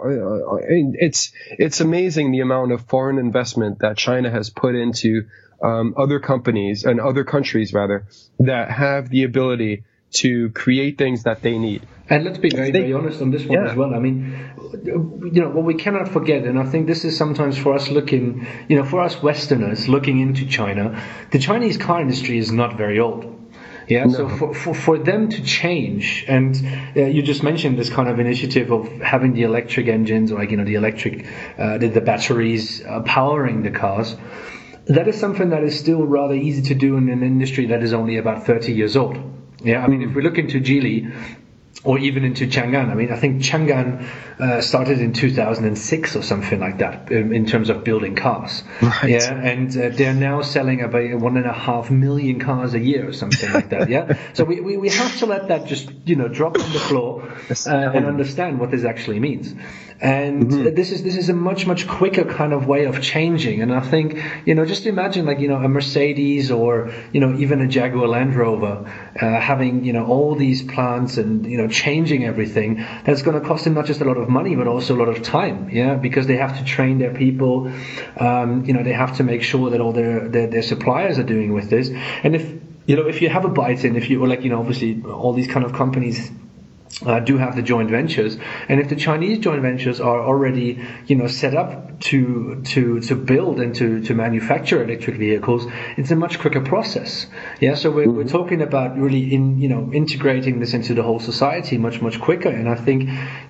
It's amazing the amount of foreign investment that China has put into other companies and other countries rather that have the ability to create things that they need. And let's be very honest on this one as well. I mean, what we cannot forget, and I think this is sometimes for us looking, for us Westerners looking into China, the Chinese car industry is not very old. Yeah, no. So for them to change, and you just mentioned this kind of initiative of having the electric engines, or the electric, the batteries powering the cars. That is something that is still rather easy to do in an industry that is only about 30 years old. Yeah, I mean, if we look into Geely, or even into Changan. I mean, I think Changan started in 2006 or something like that in terms of building cars. Right. Yeah, and they're now selling about 1.5 million cars a year or something like that. Yeah. So we have to let that just drop on the floor and understand what this actually means. And this is a much quicker kind of way of changing. And I think just imagine a Mercedes or even a Jaguar Land Rover having all these plants and changing everything. That's going to cost them not just a lot of money but also a lot of time. Yeah, because they have to train their people. They have to make sure that all their suppliers are doing with this. And if you have a Byton, if you obviously all these kind of companies do have the joint ventures, and if the Chinese joint ventures are already set up to build and to manufacture electric vehicles, it's a much quicker process. Yeah, so we're talking about really integrating this into the whole society much quicker. And I think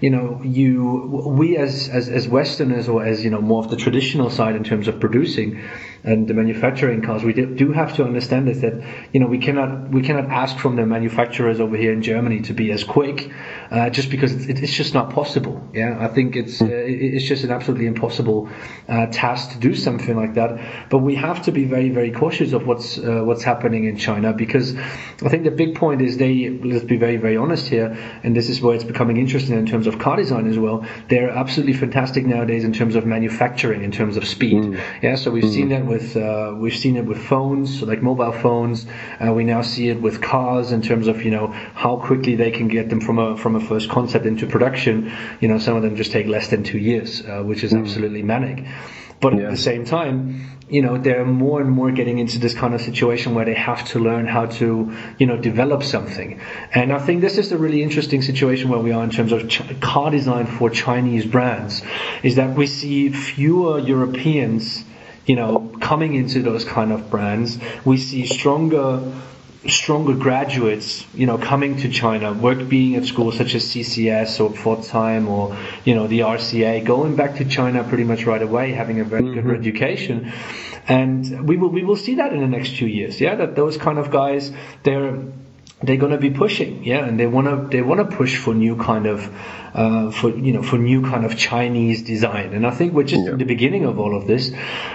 we as Westerners, or as more of the traditional side in terms of producing and the manufacturing cars, we do have to understand this, that we cannot ask from the manufacturers over here in Germany to be as quick, just because it's just not possible. Yeah, I think it's just an absolutely impossible task to do something like that. But we have to be very, very cautious of what's happening in China, because I think the big point is let's be very, very honest here, and this is where it's becoming interesting in terms of car design as well. They're absolutely fantastic nowadays in terms of manufacturing, in terms of speed. Yeah, so we've seen that we've seen it with phones, like mobile phones. We now see it with cars in terms of how quickly they can get them from a first concept into production. Some of them just take less than 2 years, which is absolutely manic. But at the same time, they're more and more getting into this kind of situation where they have to learn how to, develop something. And I think this is a really interesting situation where we are in terms of car design for Chinese brands, is that we see fewer Europeans coming into those kind of brands. We see stronger graduates, coming to China, being at schools such as CCS or Pforzheim or, the RCA, going back to China pretty much right away, having a very good education. And we will see that in the next 2 years. Yeah, that those kind of guys, they're going to be pushing, and they want to push for new kind of for new kind of Chinese design. And I think we're just in the beginning of all of this,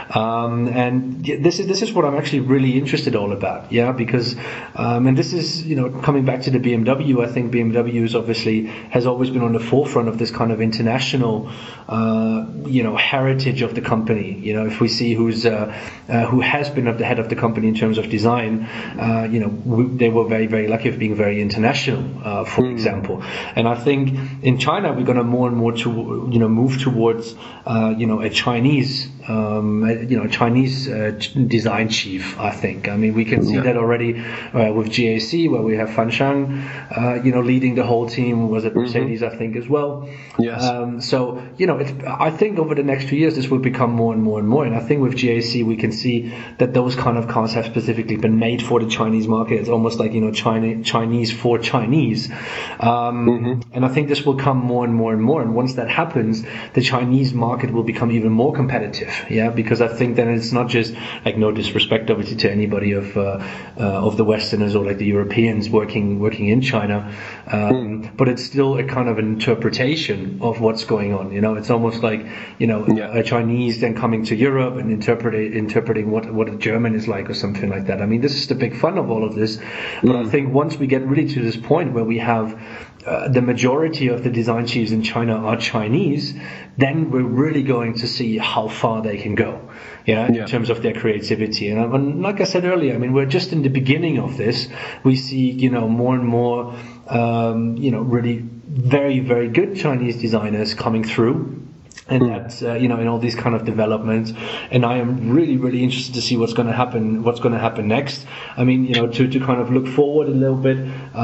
and this is what I'm actually really interested all about, because and this is coming back to the BMW. I think BMW has always been on the forefront of this kind of international heritage of the company. If we see who has been at the head of the company in terms of design, they were very, very lucky of being very international, for example. And I think in China we're going to more and more to move towards a Chinese design chief. I think. I mean, we can see that already with GAC, where we have Fan Shang, leading the whole team. Was it Mercedes? I think as well. Yes. So I think over the next 2 years this will become more and more and more. And I think with GAC we can see that those kind of cars have specifically been made for the Chinese market. It's almost like China Chinese for Chinese. And I think this will come more and more and more. And once that happens, the Chinese market will become even more competitive. Yeah, because I think then it's not just like, no disrespect obviously to anybody of the Westerners or like the Europeans working in China, but it's still a kind of an interpretation of what's going on. You know, it's almost like, you know, a Chinese then coming to Europe and interpreting what a German is like or something like that. I mean, this is the big fun of all of this. But I think once we get really to this point where we have the majority of the design chiefs in China are Chinese, then we're really going to see how far they can go, in terms of their creativity. And like I said earlier, I mean, we're just in the beginning of this. We see, you know, more and more, really very, very good Chinese designers coming through. And that's, in all these kind of developments. And I am really, really interested to see what's going to happen next. I mean, you know, to kind of look forward a little bit,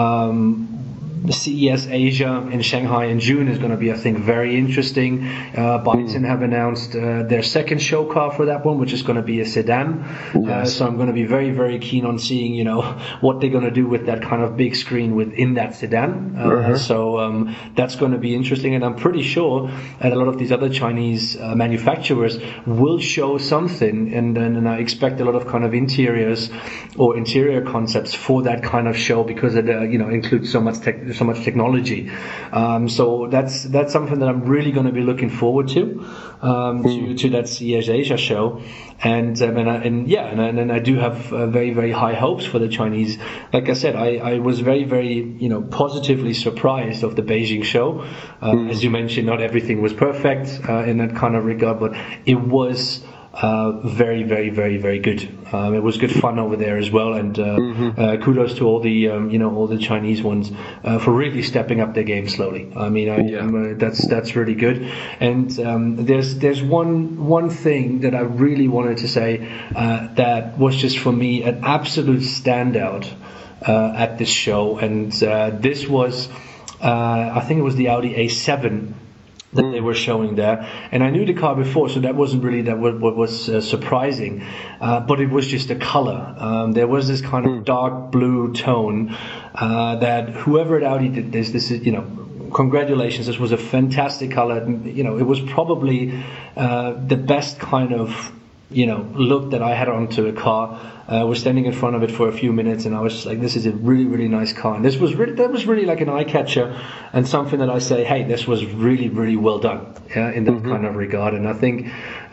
CES Asia in Shanghai in June is going to be, I think, very interesting. Byton have announced their second show car for that one, which is going to be a sedan. So I'm going to be very, very keen on seeing, you know, what they're going to do with that kind of big screen within that sedan. So that's going to be interesting. And I'm pretty sure that a lot of these other Chinese manufacturers will show something. And I expect a lot of kind of interiors or interior concepts for that kind of show, because it, includes so much technology. So that's something that I'm really going to be looking forward to that CES Asia show. And I do have very, very high hopes for the Chinese. Like I said, I was very, very, positively surprised of the Beijing show. As you mentioned, not everything was perfect in that kind of regard, but it was very, very, very, very good. It was good fun over there as well, and kudos to all the all the Chinese ones for really stepping up their game slowly. I mean, that's really good. And there's one thing that I really wanted to say that was just for me an absolute standout at this show, and this was I think it was the Audi A7 that they were showing there, and I knew the car before, so that wasn't really what was surprising, but it was just the color. There was this kind of dark blue tone that whoever at Audi did this is, congratulations. This was a fantastic color. It was probably the best kind of look that I had onto a car. I was standing in front of it for a few minutes, and I was like, this is a really, really nice car. And that was really like an eye catcher, and something that I say, hey, this was really, really well done, in that kind of regard. And I think,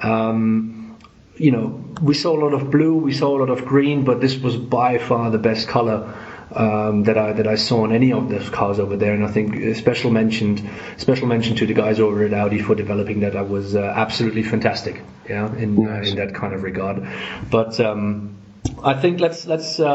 we saw a lot of blue, we saw a lot of green, but this was by far the best color that I saw on any of those cars over there. And I think special mention to the guys over at Audi for developing that. That was absolutely fantastic, in that kind of regard. But I think let's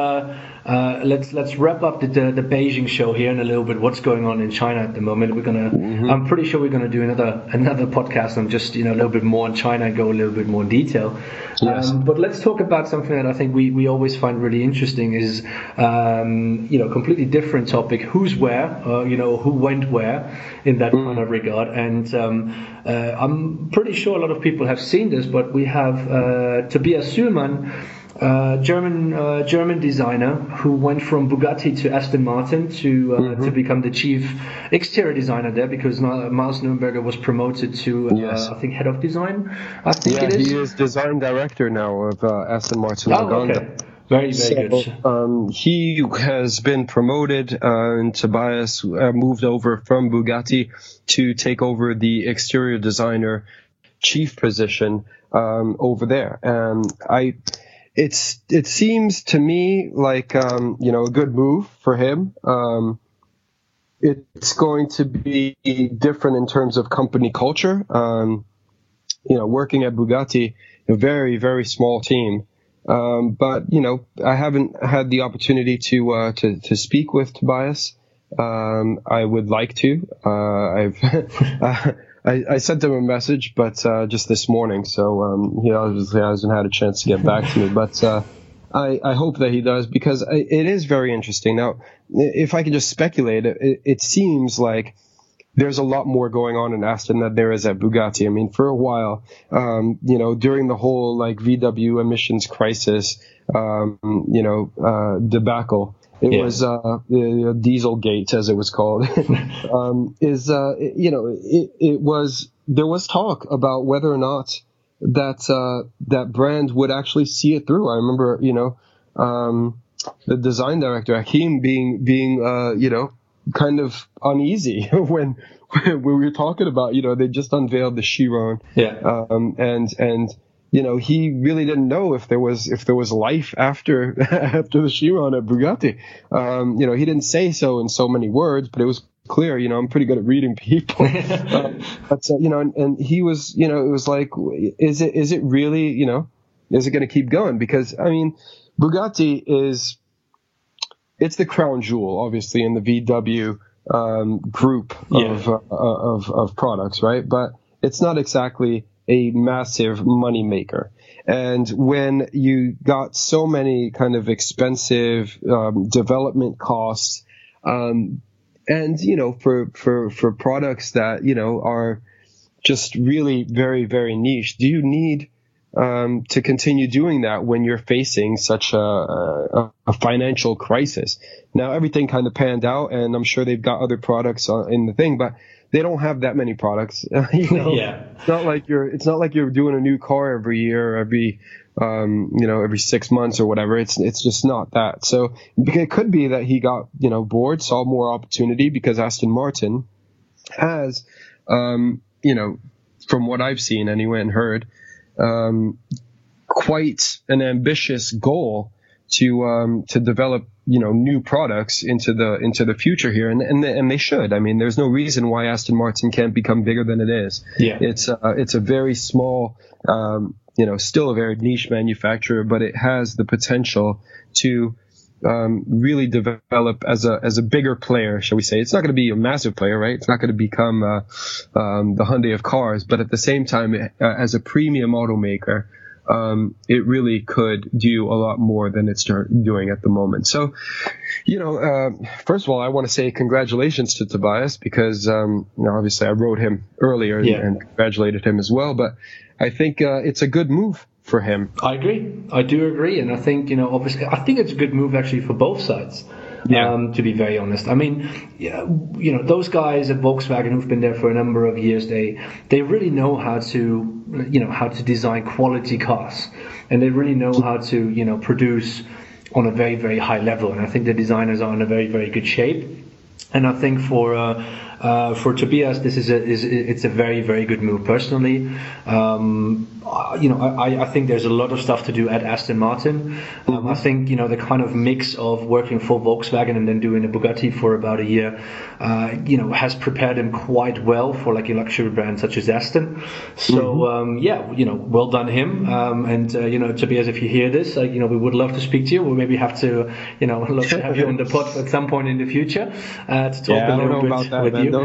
wrap up the Beijing show here in a little bit. What's going on in China at the moment? I'm pretty sure we're gonna do another podcast on just a little bit more on China and go a little bit more in detail. Yes. But let's talk about something that I think we always find really interesting is completely different topic. Who's where? Who went where in that kind of regard. And I'm pretty sure a lot of people have seen this, but we have Tobias Sühlmann, German designer who went from Bugatti to Aston Martin to become the chief exterior designer there, because Miles Nürnberger was promoted to I think head of design. I think it is. He is design director now of Aston Martin. Okay. Very, very good. He has been promoted, and Tobias moved over from Bugatti to take over the exterior designer chief position over there. And it seems to me like a good move for him. It's going to be different in terms of company culture. Working at Bugatti, a very, very small team. But I haven't had the opportunity to speak with Tobias. I would like to. I sent him a message, but just this morning, so he obviously hasn't had a chance to get back to me. But I hope that he does, because it is very interesting. Now, if I could just speculate, it seems like there's a lot more going on in Aston than there is at Bugatti. I mean, for a while, during the whole VW emissions crisis, debacle, It was Dieselgate, as it was called. There was talk about whether or not that brand would actually see it through. I remember, the design director Hakim being kind of uneasy when we were talking about, they just unveiled the Chiron. Yeah. And he really didn't know if there was life after the Chiron at Bugatti. He didn't say so in so many words, but it was clear. I'm pretty good at reading people. And he was, it was like, is it really, is it going to keep going? Because Bugatti it's the crown jewel, obviously, in the VW group of products, right? But it's not exactly a massive money maker. And when you got so many kind of expensive development costs, and for products that are just really very, very niche, do you need to continue doing that when you're facing such a financial crisis? Now everything kind of panned out, and I'm sure they've got other products in the thing, but they don't have that many products. Yeah. It's not like you're doing a new car every year, or every 6 months or whatever. It's just not that. So it could be that he got bored, saw more opportunity, because Aston Martin has from what I've seen anyway and heard, quite an ambitious goal to develop new products into the future here, and they should. There's no reason why Aston Martin can't become bigger than it is. Yeah. It's a very small, still a very niche manufacturer, but it has the potential to really develop as a bigger player, shall we say. It's not going to be a massive player, right? It's not going to become the Hyundai of cars, but at the same time, as a premium automaker, it really could do a lot more than it's doing at the moment. So, first of all, I want to say congratulations to Tobias, because, obviously I wrote him earlier and congratulated him as well, but I think it's a good move for him. I agree. I do agree. And I think, obviously, I think it's a good move actually for both sides. Yeah. To be very honest, those guys at Volkswagen who've been there for a number of years, they really know how to design quality cars, and they really know how to produce on a very, very high level. And I think the designers are in a very, very good shape. And I think for Tobias, it's a very, very good move. Personally, I think there's a lot of stuff to do at Aston Martin. I think the kind of mix of working for Volkswagen and then doing a Bugatti for about a year, has prepared him quite well for like a luxury brand such as Aston. So well done him. And Tobias, if you hear this, we would love to speak to you. We'll maybe have to love to have you on the pod at some point in the future to talk a little bit about that, with man. You.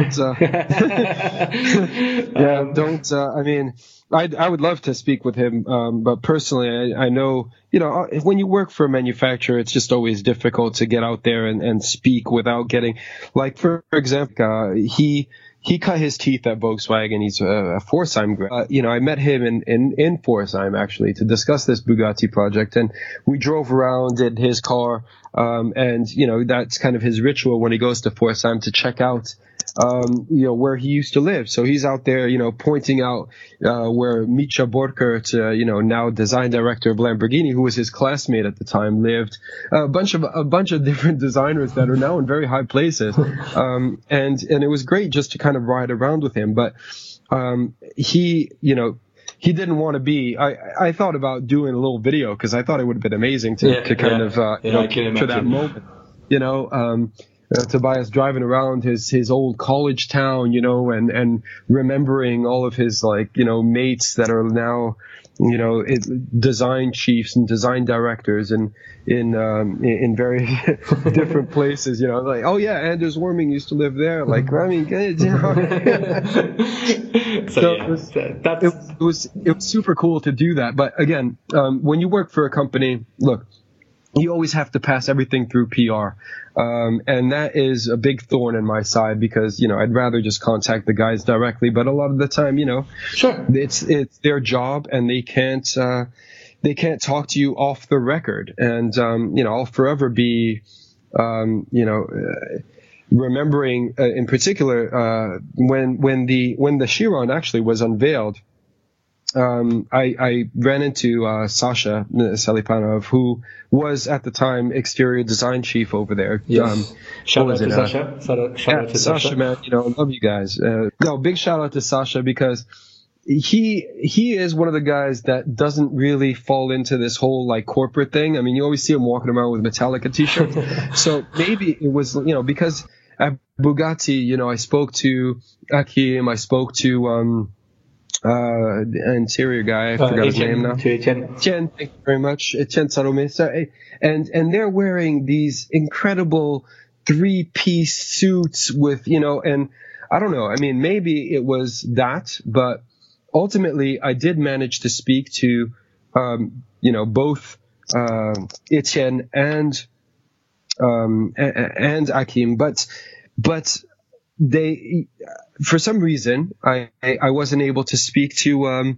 I would love to speak with him, but personally, I know, when you work for a manufacturer, it's just always difficult to get out there and speak without getting, like, for example, he cut his teeth at Volkswagen. He's a Pforzheim grad. I met him in Pforzheim, actually, to discuss this Bugatti project, and we drove around in his car, and that's kind of his ritual when he goes to Pforzheim to check out where he used to live. So he's out there, pointing out where Mitja Borkert, now design director of Lamborghini, who was his classmate at the time, lived. A bunch of different designers that are now in very high places. And it was great just to kind of ride around with him. But he didn't want to be. I thought about doing a little video, because I thought it would have been amazing to kind of capture that moment. Tobias driving around his old college town, and remembering all of his mates that are now, design chiefs and design directors and in very different places, like, oh yeah, Anders Warming used to live there. Like, it was super cool to do that. But again, when you work for a company, look, you always have to pass everything through PR. And that is a big thorn in my side, because, I'd rather just contact the guys directly. But a lot of the time, sure, it's their job, and they can't talk to you off the record. And, I'll forever be remembering in particular when the Chiron actually was unveiled. I ran into Sasha Selipanov, who was at the time exterior design chief over there. Yes. Shout out to Sasha. Shout out to Sasha, man, I love you guys. Big shout out to Sasha, because he is one of the guys that doesn't really fall into this whole like corporate thing. I mean, you always see him walking around with Metallica t-shirts. So maybe it was, because at Bugatti, I spoke to Akim, I spoke to interior guy, I forgot his name now. Etienne, thank you very much. Etienne Salome. So, and they're wearing these incredible 3-piece suits with, and I don't know. I mean, maybe it was that, but ultimately I did manage to speak to, both, Etienne and Akim, but they, for some reason, I wasn't able to speak to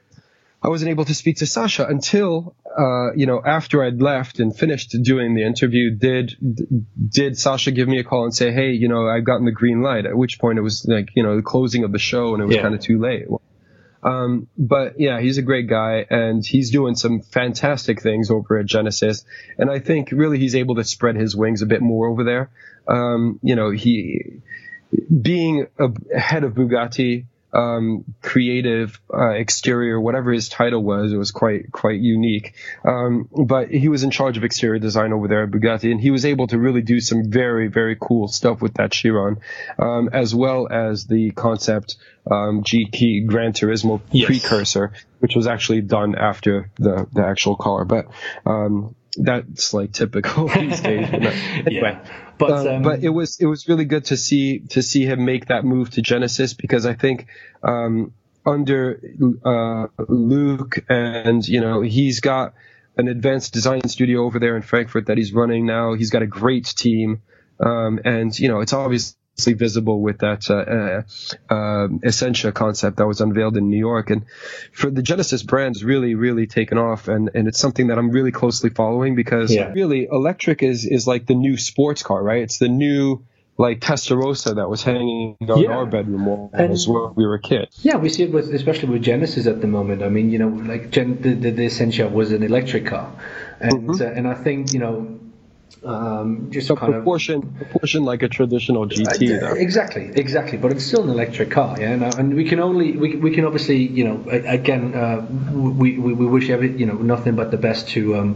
Sasha until after I'd left and finished doing the interview. Did Sasha give me a call and say, hey, I've gotten the green light? At which point it was like the closing of the show and it was kind of too late. But yeah, he's a great guy and he's doing some fantastic things over at Genesis. And I think really he's able to spread his wings a bit more over there. He, being a head of Bugatti, creative, exterior, whatever his title was, it was quite unique. But he was in charge of exterior design over there at Bugatti, and he was able to really do some very, very cool stuff with that Chiron, as well as the concept, GT Gran Turismo precursor, which was actually done after the actual car. But, that's like typical these days. Anyway. But it was really good to see him make that move to Genesis, because I think under Luke, and he's got an advanced design studio over there in Frankfurt that he's running now. He's got a great team, and it's obviously visible with that Essentia concept that was unveiled in New York. And for the Genesis brand is really, really taken off, and it's something that I'm really closely following, because really electric is like the new sports car, right? It's the new like Testarossa that was hanging on our bedroom walls when we were a kid. Yeah, we see it especially with Genesis at the moment. I mean, like the Essentia was an electric car, and and I think just so kind proportion like a traditional GT. Exactly, but it's still an electric car, and we can obviously, again, we wish nothing but the best to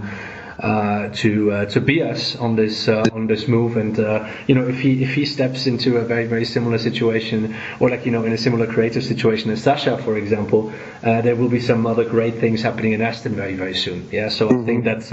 Tobias on this move, and if he steps into a very, very similar situation, or like in a similar creative situation as Sasha, for example, there will be some other great things happening in Aston very, very soon. So I think that's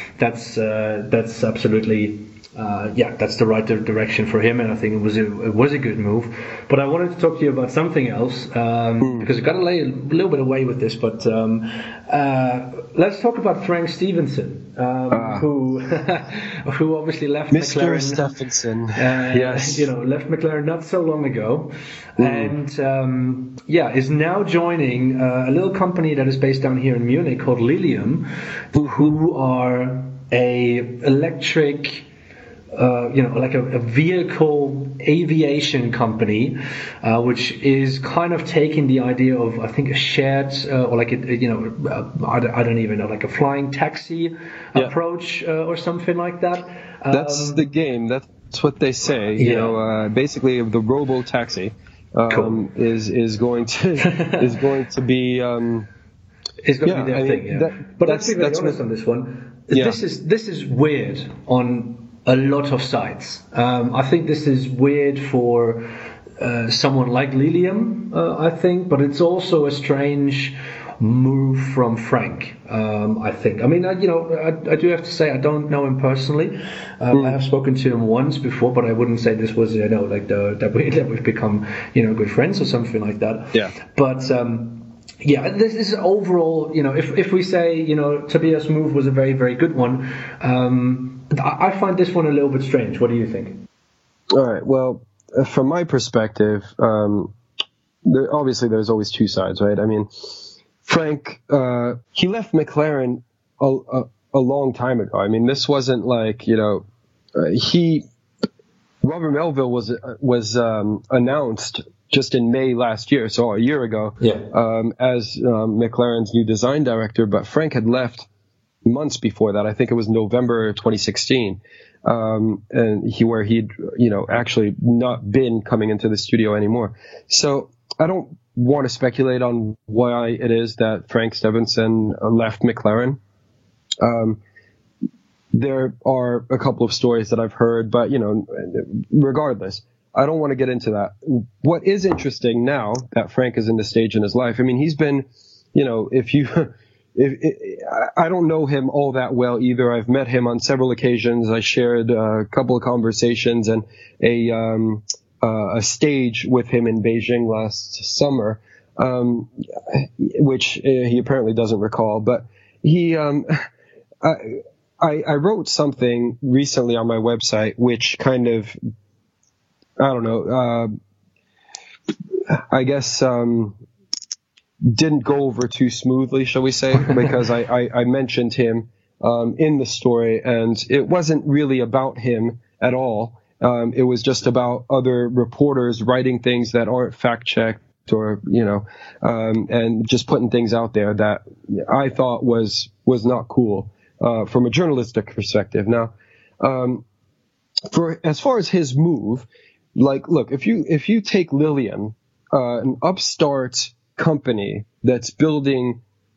absolutely that's the right direction for him, and I think it was a good move. But I wanted to talk to you about something else, because I got to lay a little bit away with this. But let's talk about Frank Stevenson, who obviously left Mr. McLaren. Stephenson, yes, left McLaren not so long ago, and is now joining a little company that is based down here in Munich called Lilium, who are a electric. Like a vehicle aviation company, which is kind of taking the idea of, I think, a shared or like I don't even know, like a flying taxi approach or something like that. That's the game. That's what they say. Basically, the robo taxi is going to be. It's going to be their thing. But let's be very honest on this one. This is weird on a lot of sides. I think this is weird for someone like Lilium, I think, but it's also a strange move from Frank, I think. I mean, I do have to say I don't know him personally. I have spoken to him once before, but I wouldn't say this was like that we've become good friends or something like that. Yeah. But this is overall, if we say Tobias' move was a very, very good one. I find this one a little bit strange. What do you think? All right. Well, from my perspective, obviously there's always two sides, right? I mean, Frank, he left McLaren a long time ago. I mean, this wasn't like, Robert Melville was announced just in May last year, so a year ago, as McLaren's new design director. But Frank had left months before that. I think it was November 2016, and he'd actually not been coming into the studio anymore. So I don't want to speculate on why it is that Frank Stephenson left McLaren. There are a couple of stories that I've heard, but regardless, I don't want to get into that. What is interesting now that Frank is in the stage in his life, I mean, he's been, I don't know him all that well either. I've met him on several occasions. I shared a couple of conversations and a stage with him in Beijing last summer, which he apparently doesn't recall. But I wrote something recently on my website which kind of, I don't know, I guess didn't go over too smoothly, shall we say, because I mentioned him in the story, and it wasn't really about him at all. It was just about other reporters writing things that aren't fact-checked or, and just putting things out there that I thought was not cool from a journalistic perspective. Now, as far as his move, like, look, if you take Lilium, an upstart company that's building,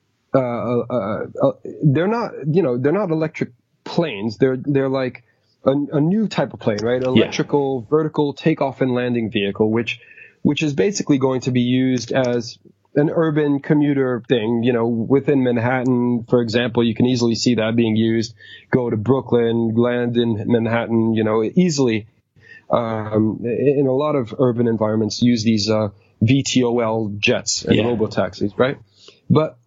they're not electric planes. They're like a new type of plane, right? Electrical vertical takeoff and landing vehicle, which is basically going to be used as an urban commuter thing, within Manhattan, for example. You can easily see that being used. Go to Brooklyn, land in Manhattan, easily. In a lot of urban environments, use these VTOL jets and robotaxis, right? But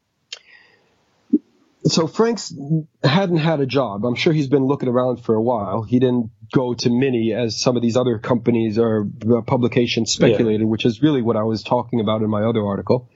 so Frank's hadn't had a job. I'm sure he's been looking around for a while. He didn't go to Mini as some of these other companies or publications speculated, which is really what I was talking about in my other article.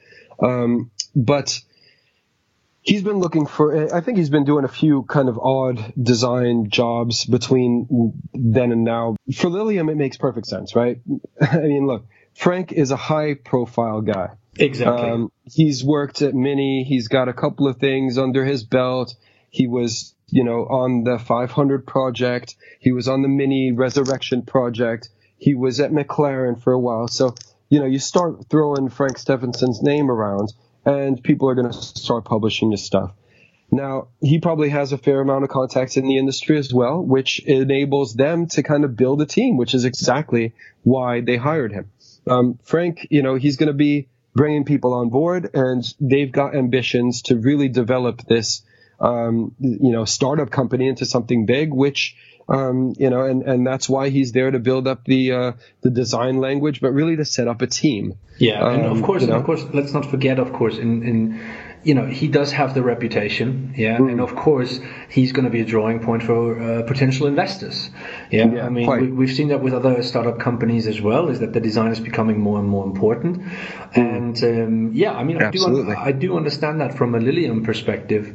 But he's been looking for, I think he's been doing a few kind of odd design jobs between then and now. For Lilium, it makes perfect sense, right? I mean, look, Frank is a high profile guy. Exactly. He's worked at Mini. He's got a couple of things under his belt. He was, on the 500 project. He was on the Mini Resurrection project. He was at McLaren for a while. So, you start throwing Frank Stephenson's name around, and people are going to start publishing his stuff. Now, he probably has a fair amount of contacts in the industry as well, which enables them to kind of build a team, which is exactly why they hired him. Frank, he's going to be bringing people on board, and they've got ambitions to really develop this, startup company into something big, which, and that's why he's there to build up the design language, but really to set up a team. Yeah, and of course, let's not forget, he does have the reputation, and of course he's going to be a drawing point for potential investors. I mean, we've seen that with other startup companies as well, is that the design is becoming more and more important. And I do understand that from a Lilium perspective,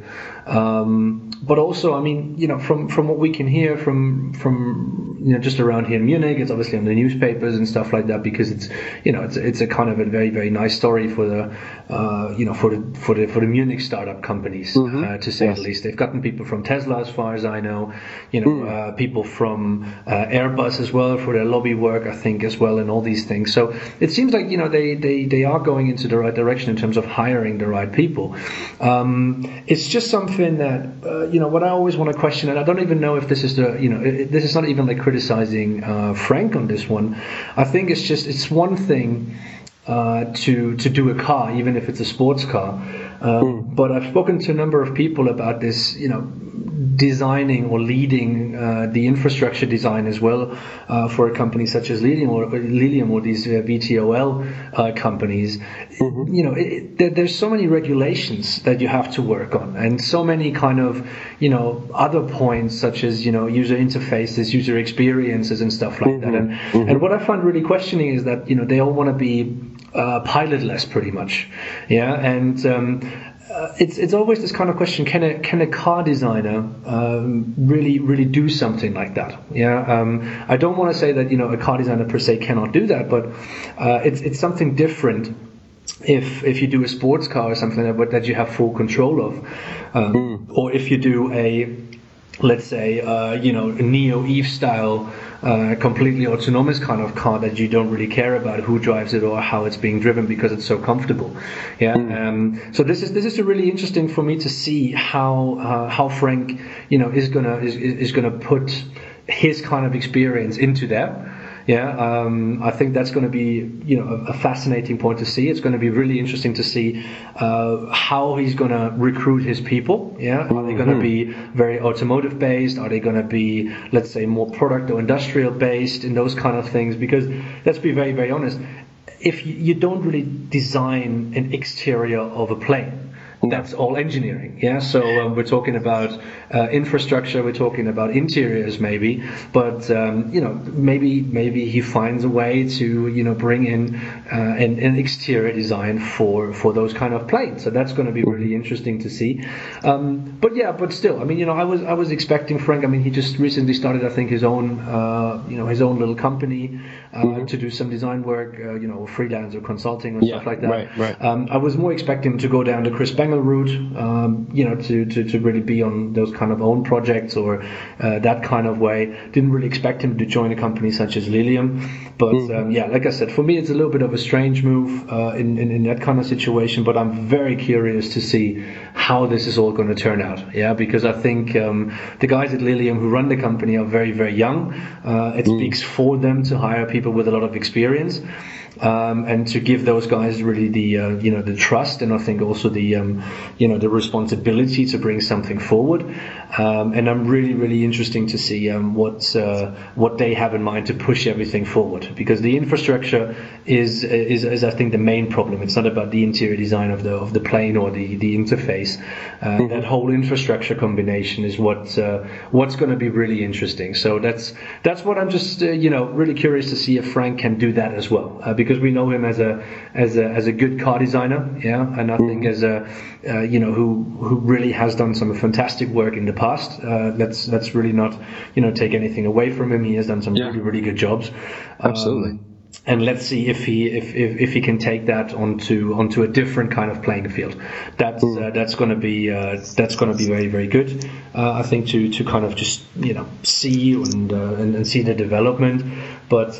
but also, I mean, from what we can hear from just around here in Munich, it's obviously on the newspapers and stuff like that, because it's a kind of a very, very nice story for the for the Munich startup companies, to say the least. They've gotten people from Tesla, as far as I know, people from Airbus as well for their lobby work, I think, as well, and all these things. So it seems like they are going into the right direction in terms of hiring the right people. It's just something that what I always want to question, and I don't even know if this is this is not even like criticizing Frank on this one. I think it's one thing to do a car, even if it's a sports car. But I've spoken to a number of people about this, designing or leading the infrastructure design as well for a company such as Lilium or these VTOL companies. There's so many regulations that you have to work on, and so many kind of other points such as user interfaces, user experiences, and stuff like that. And what I find really questioning is that they all want to be pilotless, pretty much. And it's always this kind of question: can a car designer really do something like that? Yeah, I don't want to say that a car designer per se cannot do that, but it's something different if you do a sports car or something like that you have full control of, or if you do let's say a Neo Eve style completely autonomous kind of car that you don't really care about who drives it or how it's being driven because it's so comfortable. So this is really interesting for me to see how Frank is gonna put his kind of experience into that. I think that's going to be a fascinating point to see. It's going to be really interesting to see how he's going to recruit his people. Are they going to be very automotive based? Are they going to be, let's say, more product or industrial based in those kind of things? Because let's be very, very honest, if you don't really design an exterior of a plane, that's all engineering. So we're talking about infrastructure, we're talking about interiors maybe, but maybe he finds a way to bring in an exterior design for those kind of planes. So that's going to be really interesting to see. But still, I mean, I was expecting Frank. I mean, he just recently started, I think, his own little company to do some design work, freelance or consulting or stuff like that. Right. I was more expecting him to go down the Chris Bengel route, to really be on those kind of own projects or that kind of way. Didn't really expect him to join a company such as Lilium, but like I said, for me it's a little bit of a strange move in that kind of situation. But I'm very curious to see how this is all going to turn out. Because I think the guys at Lilium who run the company are very, very young. It speaks for them to hire people with a lot of experience. And to give those guys really the trust, and I think also the responsibility to bring something forward. And I'm really, really interesting to see what they have in mind to push everything forward, because the infrastructure is I think the main problem. It's not about the interior design of the plane or the interface. That whole infrastructure combination is what's going to be really interesting. So that's what I'm just really curious to see if Frank can do that as well, because we know him as a good car designer, and I think as a who really has done some fantastic work in the past. Let's really not take anything away from him. He has done some really, really good jobs. Absolutely. And let's see if he can take that onto a different kind of playing field. That's going to be very, very good. I think to kind of just see and see the development. But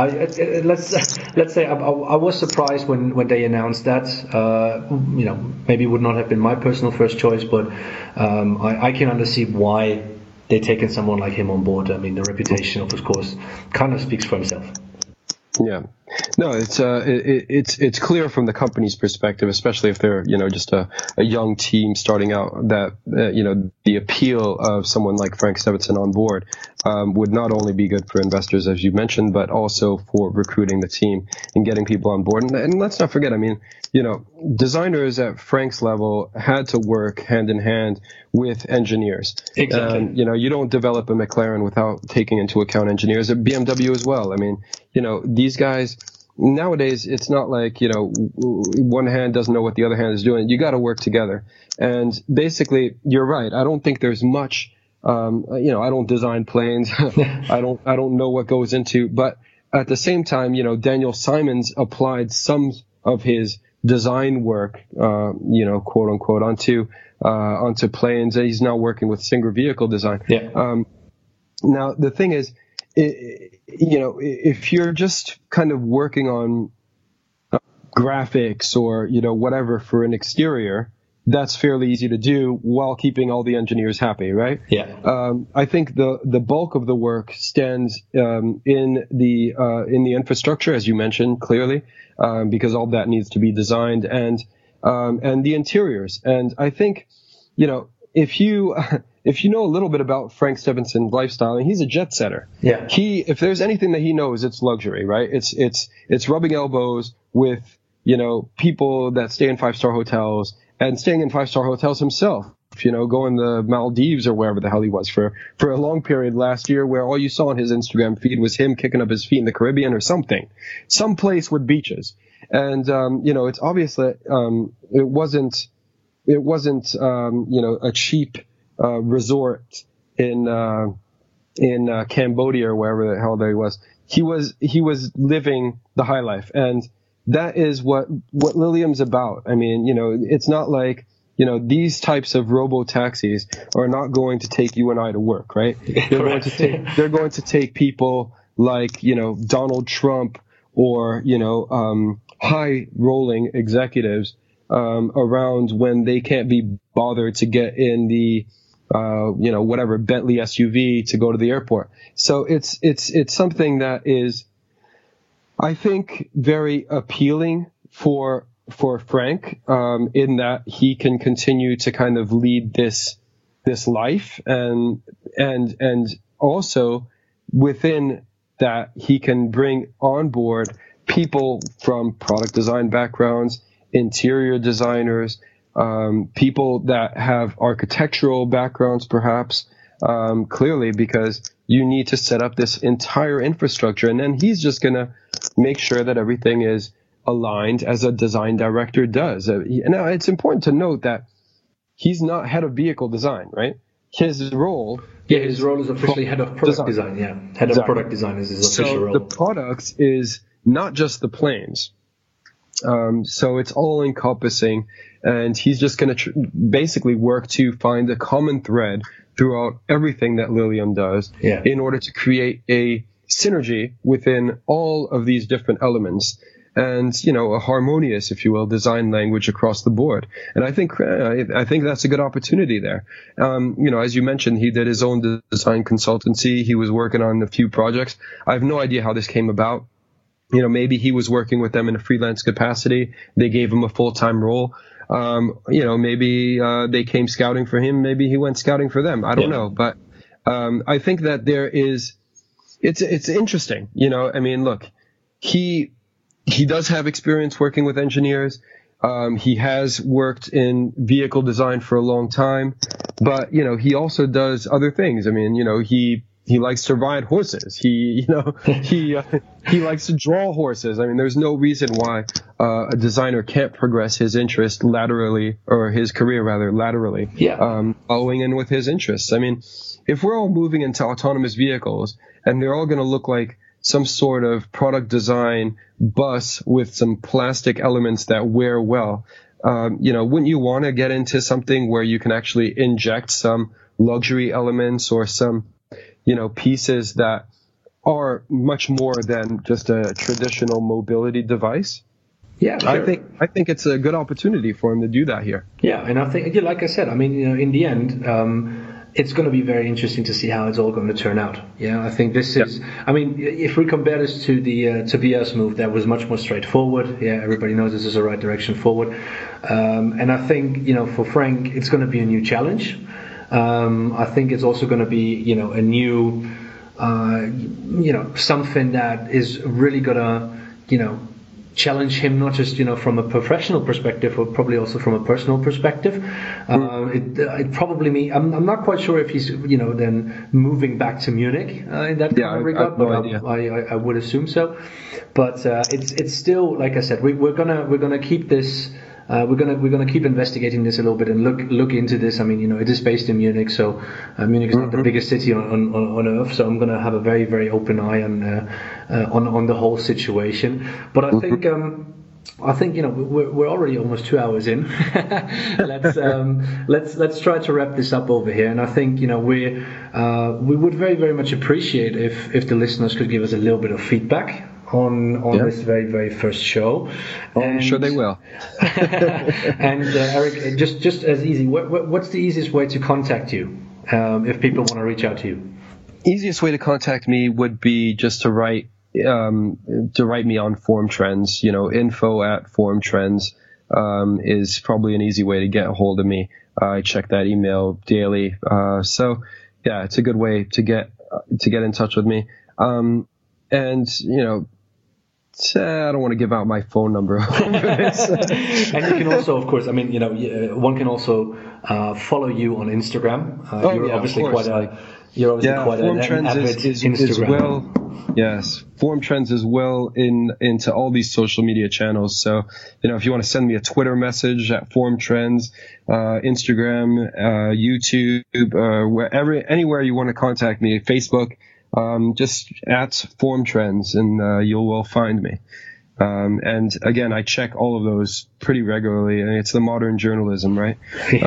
let's say I was surprised when they announced that. Maybe it would not have been my personal first choice, but I can understand why they've taken someone like him on board. I mean, the reputation, of course, kind of speaks for himself. Yeah, no, it's clear from the company's perspective, especially if they're just a young team starting out, that the appeal of someone like Frank Stephenson on board would not only be good for investors, as you mentioned, but also for recruiting the team and getting people on board. And let's not forget, I mean, designers at Frank's level had to work hand in hand with engineers. Exactly. You don't develop a McLaren without taking into account engineers. At BMW as well. I mean, these guys nowadays, it's not like, one hand doesn't know what the other hand is doing. You got to work together. And basically, you're right. I don't think there's much, I don't design planes. I don't know what goes into, but at the same time, Daniel Simons applied some of his design work, quote unquote, onto planes. He's now working with Singer Vehicle Design. Yeah. Now the thing is, if you're just kind of working on graphics or whatever for an exterior, that's fairly easy to do while keeping all the engineers happy, right? Yeah. I think the bulk of the work stands in the infrastructure, as you mentioned clearly, because all that needs to be designed, and the interiors. And I think if you know a little bit about Frank Stephenson's lifestyle, and he's a jet setter. Yeah. If there's anything that he knows, it's luxury, right? It's rubbing elbows with people that stay in 5-star hotels, and staying in 5-star hotels himself, going to the Maldives or wherever the hell he was for a long period last year, where all you saw on his Instagram feed was him kicking up his feet in the Caribbean or some place with beaches. And, it's obvious that, it wasn't a cheap resort in Cambodia or wherever the hell there he was. He was living the high life, and that is what Lilium's about. I mean, it's not like, these types of robo taxis are not going to take you and I to work, right? They're going to take people like, Donald Trump or, high rolling executives, around when they can't be bothered to get in the, whatever Bentley SUV to go to the airport. So it's something that is, I think, very appealing for Frank, in that he can continue to kind of lead this life, and also within that he can bring on board people from product design backgrounds, interior designers, people that have architectural backgrounds, perhaps, clearly, because you need to set up this entire infrastructure, and then he's just going to make sure that everything is aligned as a design director does. Now, it's important to note that he's not head of vehicle design, right? His role is officially head of product design. Yeah, head of product design is his official role. So the products is not just the planes. So it's all encompassing, and he's just going to basically work to find a common thread throughout everything that Lilium does, in order to create a synergy within all of these different elements, and a harmonious, if you will, design language across the board. And I think that's a good opportunity there. As you mentioned, he did his own design consultancy. He was working on a few projects. I have no idea how this came about. Maybe he was working with them in a freelance capacity. They gave him a full-time role. Maybe they came scouting for him. Maybe he went scouting for them. I don't know. But I think that it's interesting. Look, he does have experience working with engineers. He has worked in vehicle design for a long time, but he also does other things. He likes to ride horses. He likes to draw horses. There's no reason why a designer can't progress his interest laterally, or his career rather laterally, following in with his interests. If we're all moving into autonomous vehicles and they're all going to look like some sort of product design bus with some plastic elements that wear well, wouldn't you want to get into something where you can actually inject some luxury elements or some pieces that are much more than just a traditional mobility device? Yeah, sure. I think it's a good opportunity for him to do that here. Yeah, and I think, like I said, in the end, it's going to be very interesting to see how it's all going to turn out. Yeah, I think this is. If we compare this to the Tobias move, that was much more straightforward. Yeah, everybody knows this is the right direction forward. And I think for Frank, it's going to be a new challenge. I think it's also going to be a new something that is really going to challenge him, not just from a professional perspective, but probably also from a personal perspective. It probably means I'm not quite sure if he's then moving back to Munich in that kind of regard, but I would assume so. But it's still, like I said, we're gonna keep this. We're gonna keep investigating this a little bit and look into this. It is based in Munich, so Munich is not the biggest city on earth. So I'm gonna have a very, very open eye on the whole situation. But I think we're already almost 2 hours in. let's try to wrap this up over here. And I think we would very, very much appreciate if the listeners could give us a little bit of feedback on this very, very first show. I'm sure they will. And Eric, just as easy, what's the easiest way to contact you if people want to reach out to you? Easiest way to contact me would be just to write me on Formtrends. info@Formtrends is probably an easy way to get a hold of me. I check that email daily. So yeah, it's a good way to get in touch with me. And I don't want to give out my phone number. And you can also, of course, one can also follow you on Instagram. You're obviously quite an avid Instagram. Yes, Forum Trends is well into all these social media channels. So, if you want to send me a Twitter message at Forum Trends, Instagram, YouTube, anywhere you want to contact me, Facebook, just at Forum Trends, and you'll well find me. And again, I check all of those pretty regularly, and it's the modern journalism, right?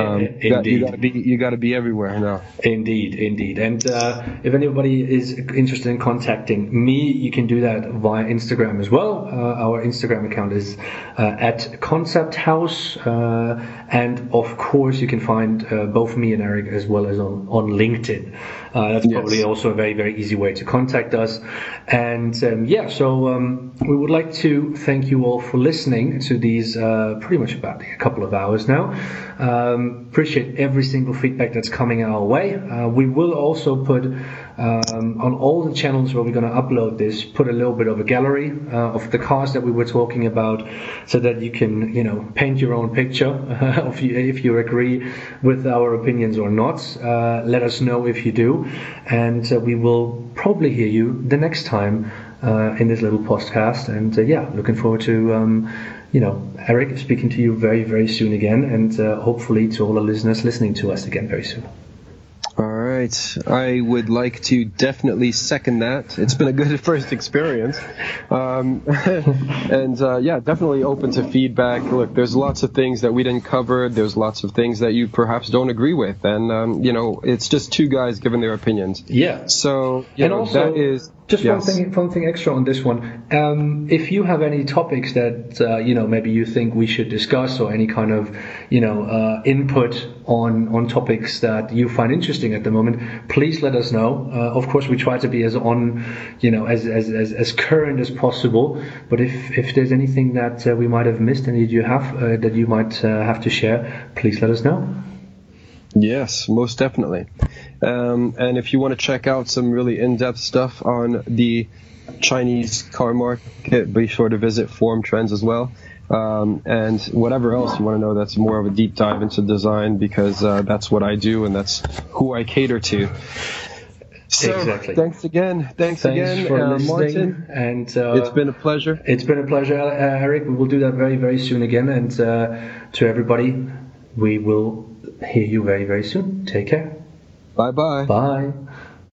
You got to be everywhere now. Indeed. And if anybody is interested in contacting me, you can do that via Instagram as well. Our Instagram account is at Concept House, and of course, you can find both me and Eric as well as on LinkedIn. That's probably also a very, very easy way to contact us. And so we would like to thank you all for listening to these pretty much about a couple of hours now. Appreciate every single feedback that's coming our way. We will also put on all the channels where we're going to upload this, put a little bit of a gallery of the cars that we were talking about, so that you can paint your own picture if you agree with our opinions or not. Let us know if you do, and we will probably hear you the next time in this little podcast. And looking forward to Eric, speaking to you very, very soon again, and hopefully to all the listeners listening to us again very soon. All right. I would like to definitely second that. It's been a good first experience. And definitely open to feedback. Look, there's lots of things that we didn't cover. There's lots of things that you perhaps don't agree with. And, it's just two guys giving their opinions. Yeah. So, that is... Just one thing extra on this one. If you have any topics that maybe you think we should discuss, or any kind of input on topics that you find interesting at the moment, please let us know. Of course, we try to be as as current as possible. But if there's anything that we might have missed and that you might have to share, please let us know. Yes, most definitely. And if you want to check out some really in-depth stuff on the Chinese car market, be sure to visit Forum Trends as well. And whatever else you want to know that's more of a deep dive into design, because that's what I do and that's who I cater to. So, exactly. Thanks again. Thanks again for listening. Martin. And it's been a pleasure. It's been a pleasure, Eric. We will do that very, very soon again. And to everybody, we will hear you very, very soon. Take care. Bye-bye. Bye.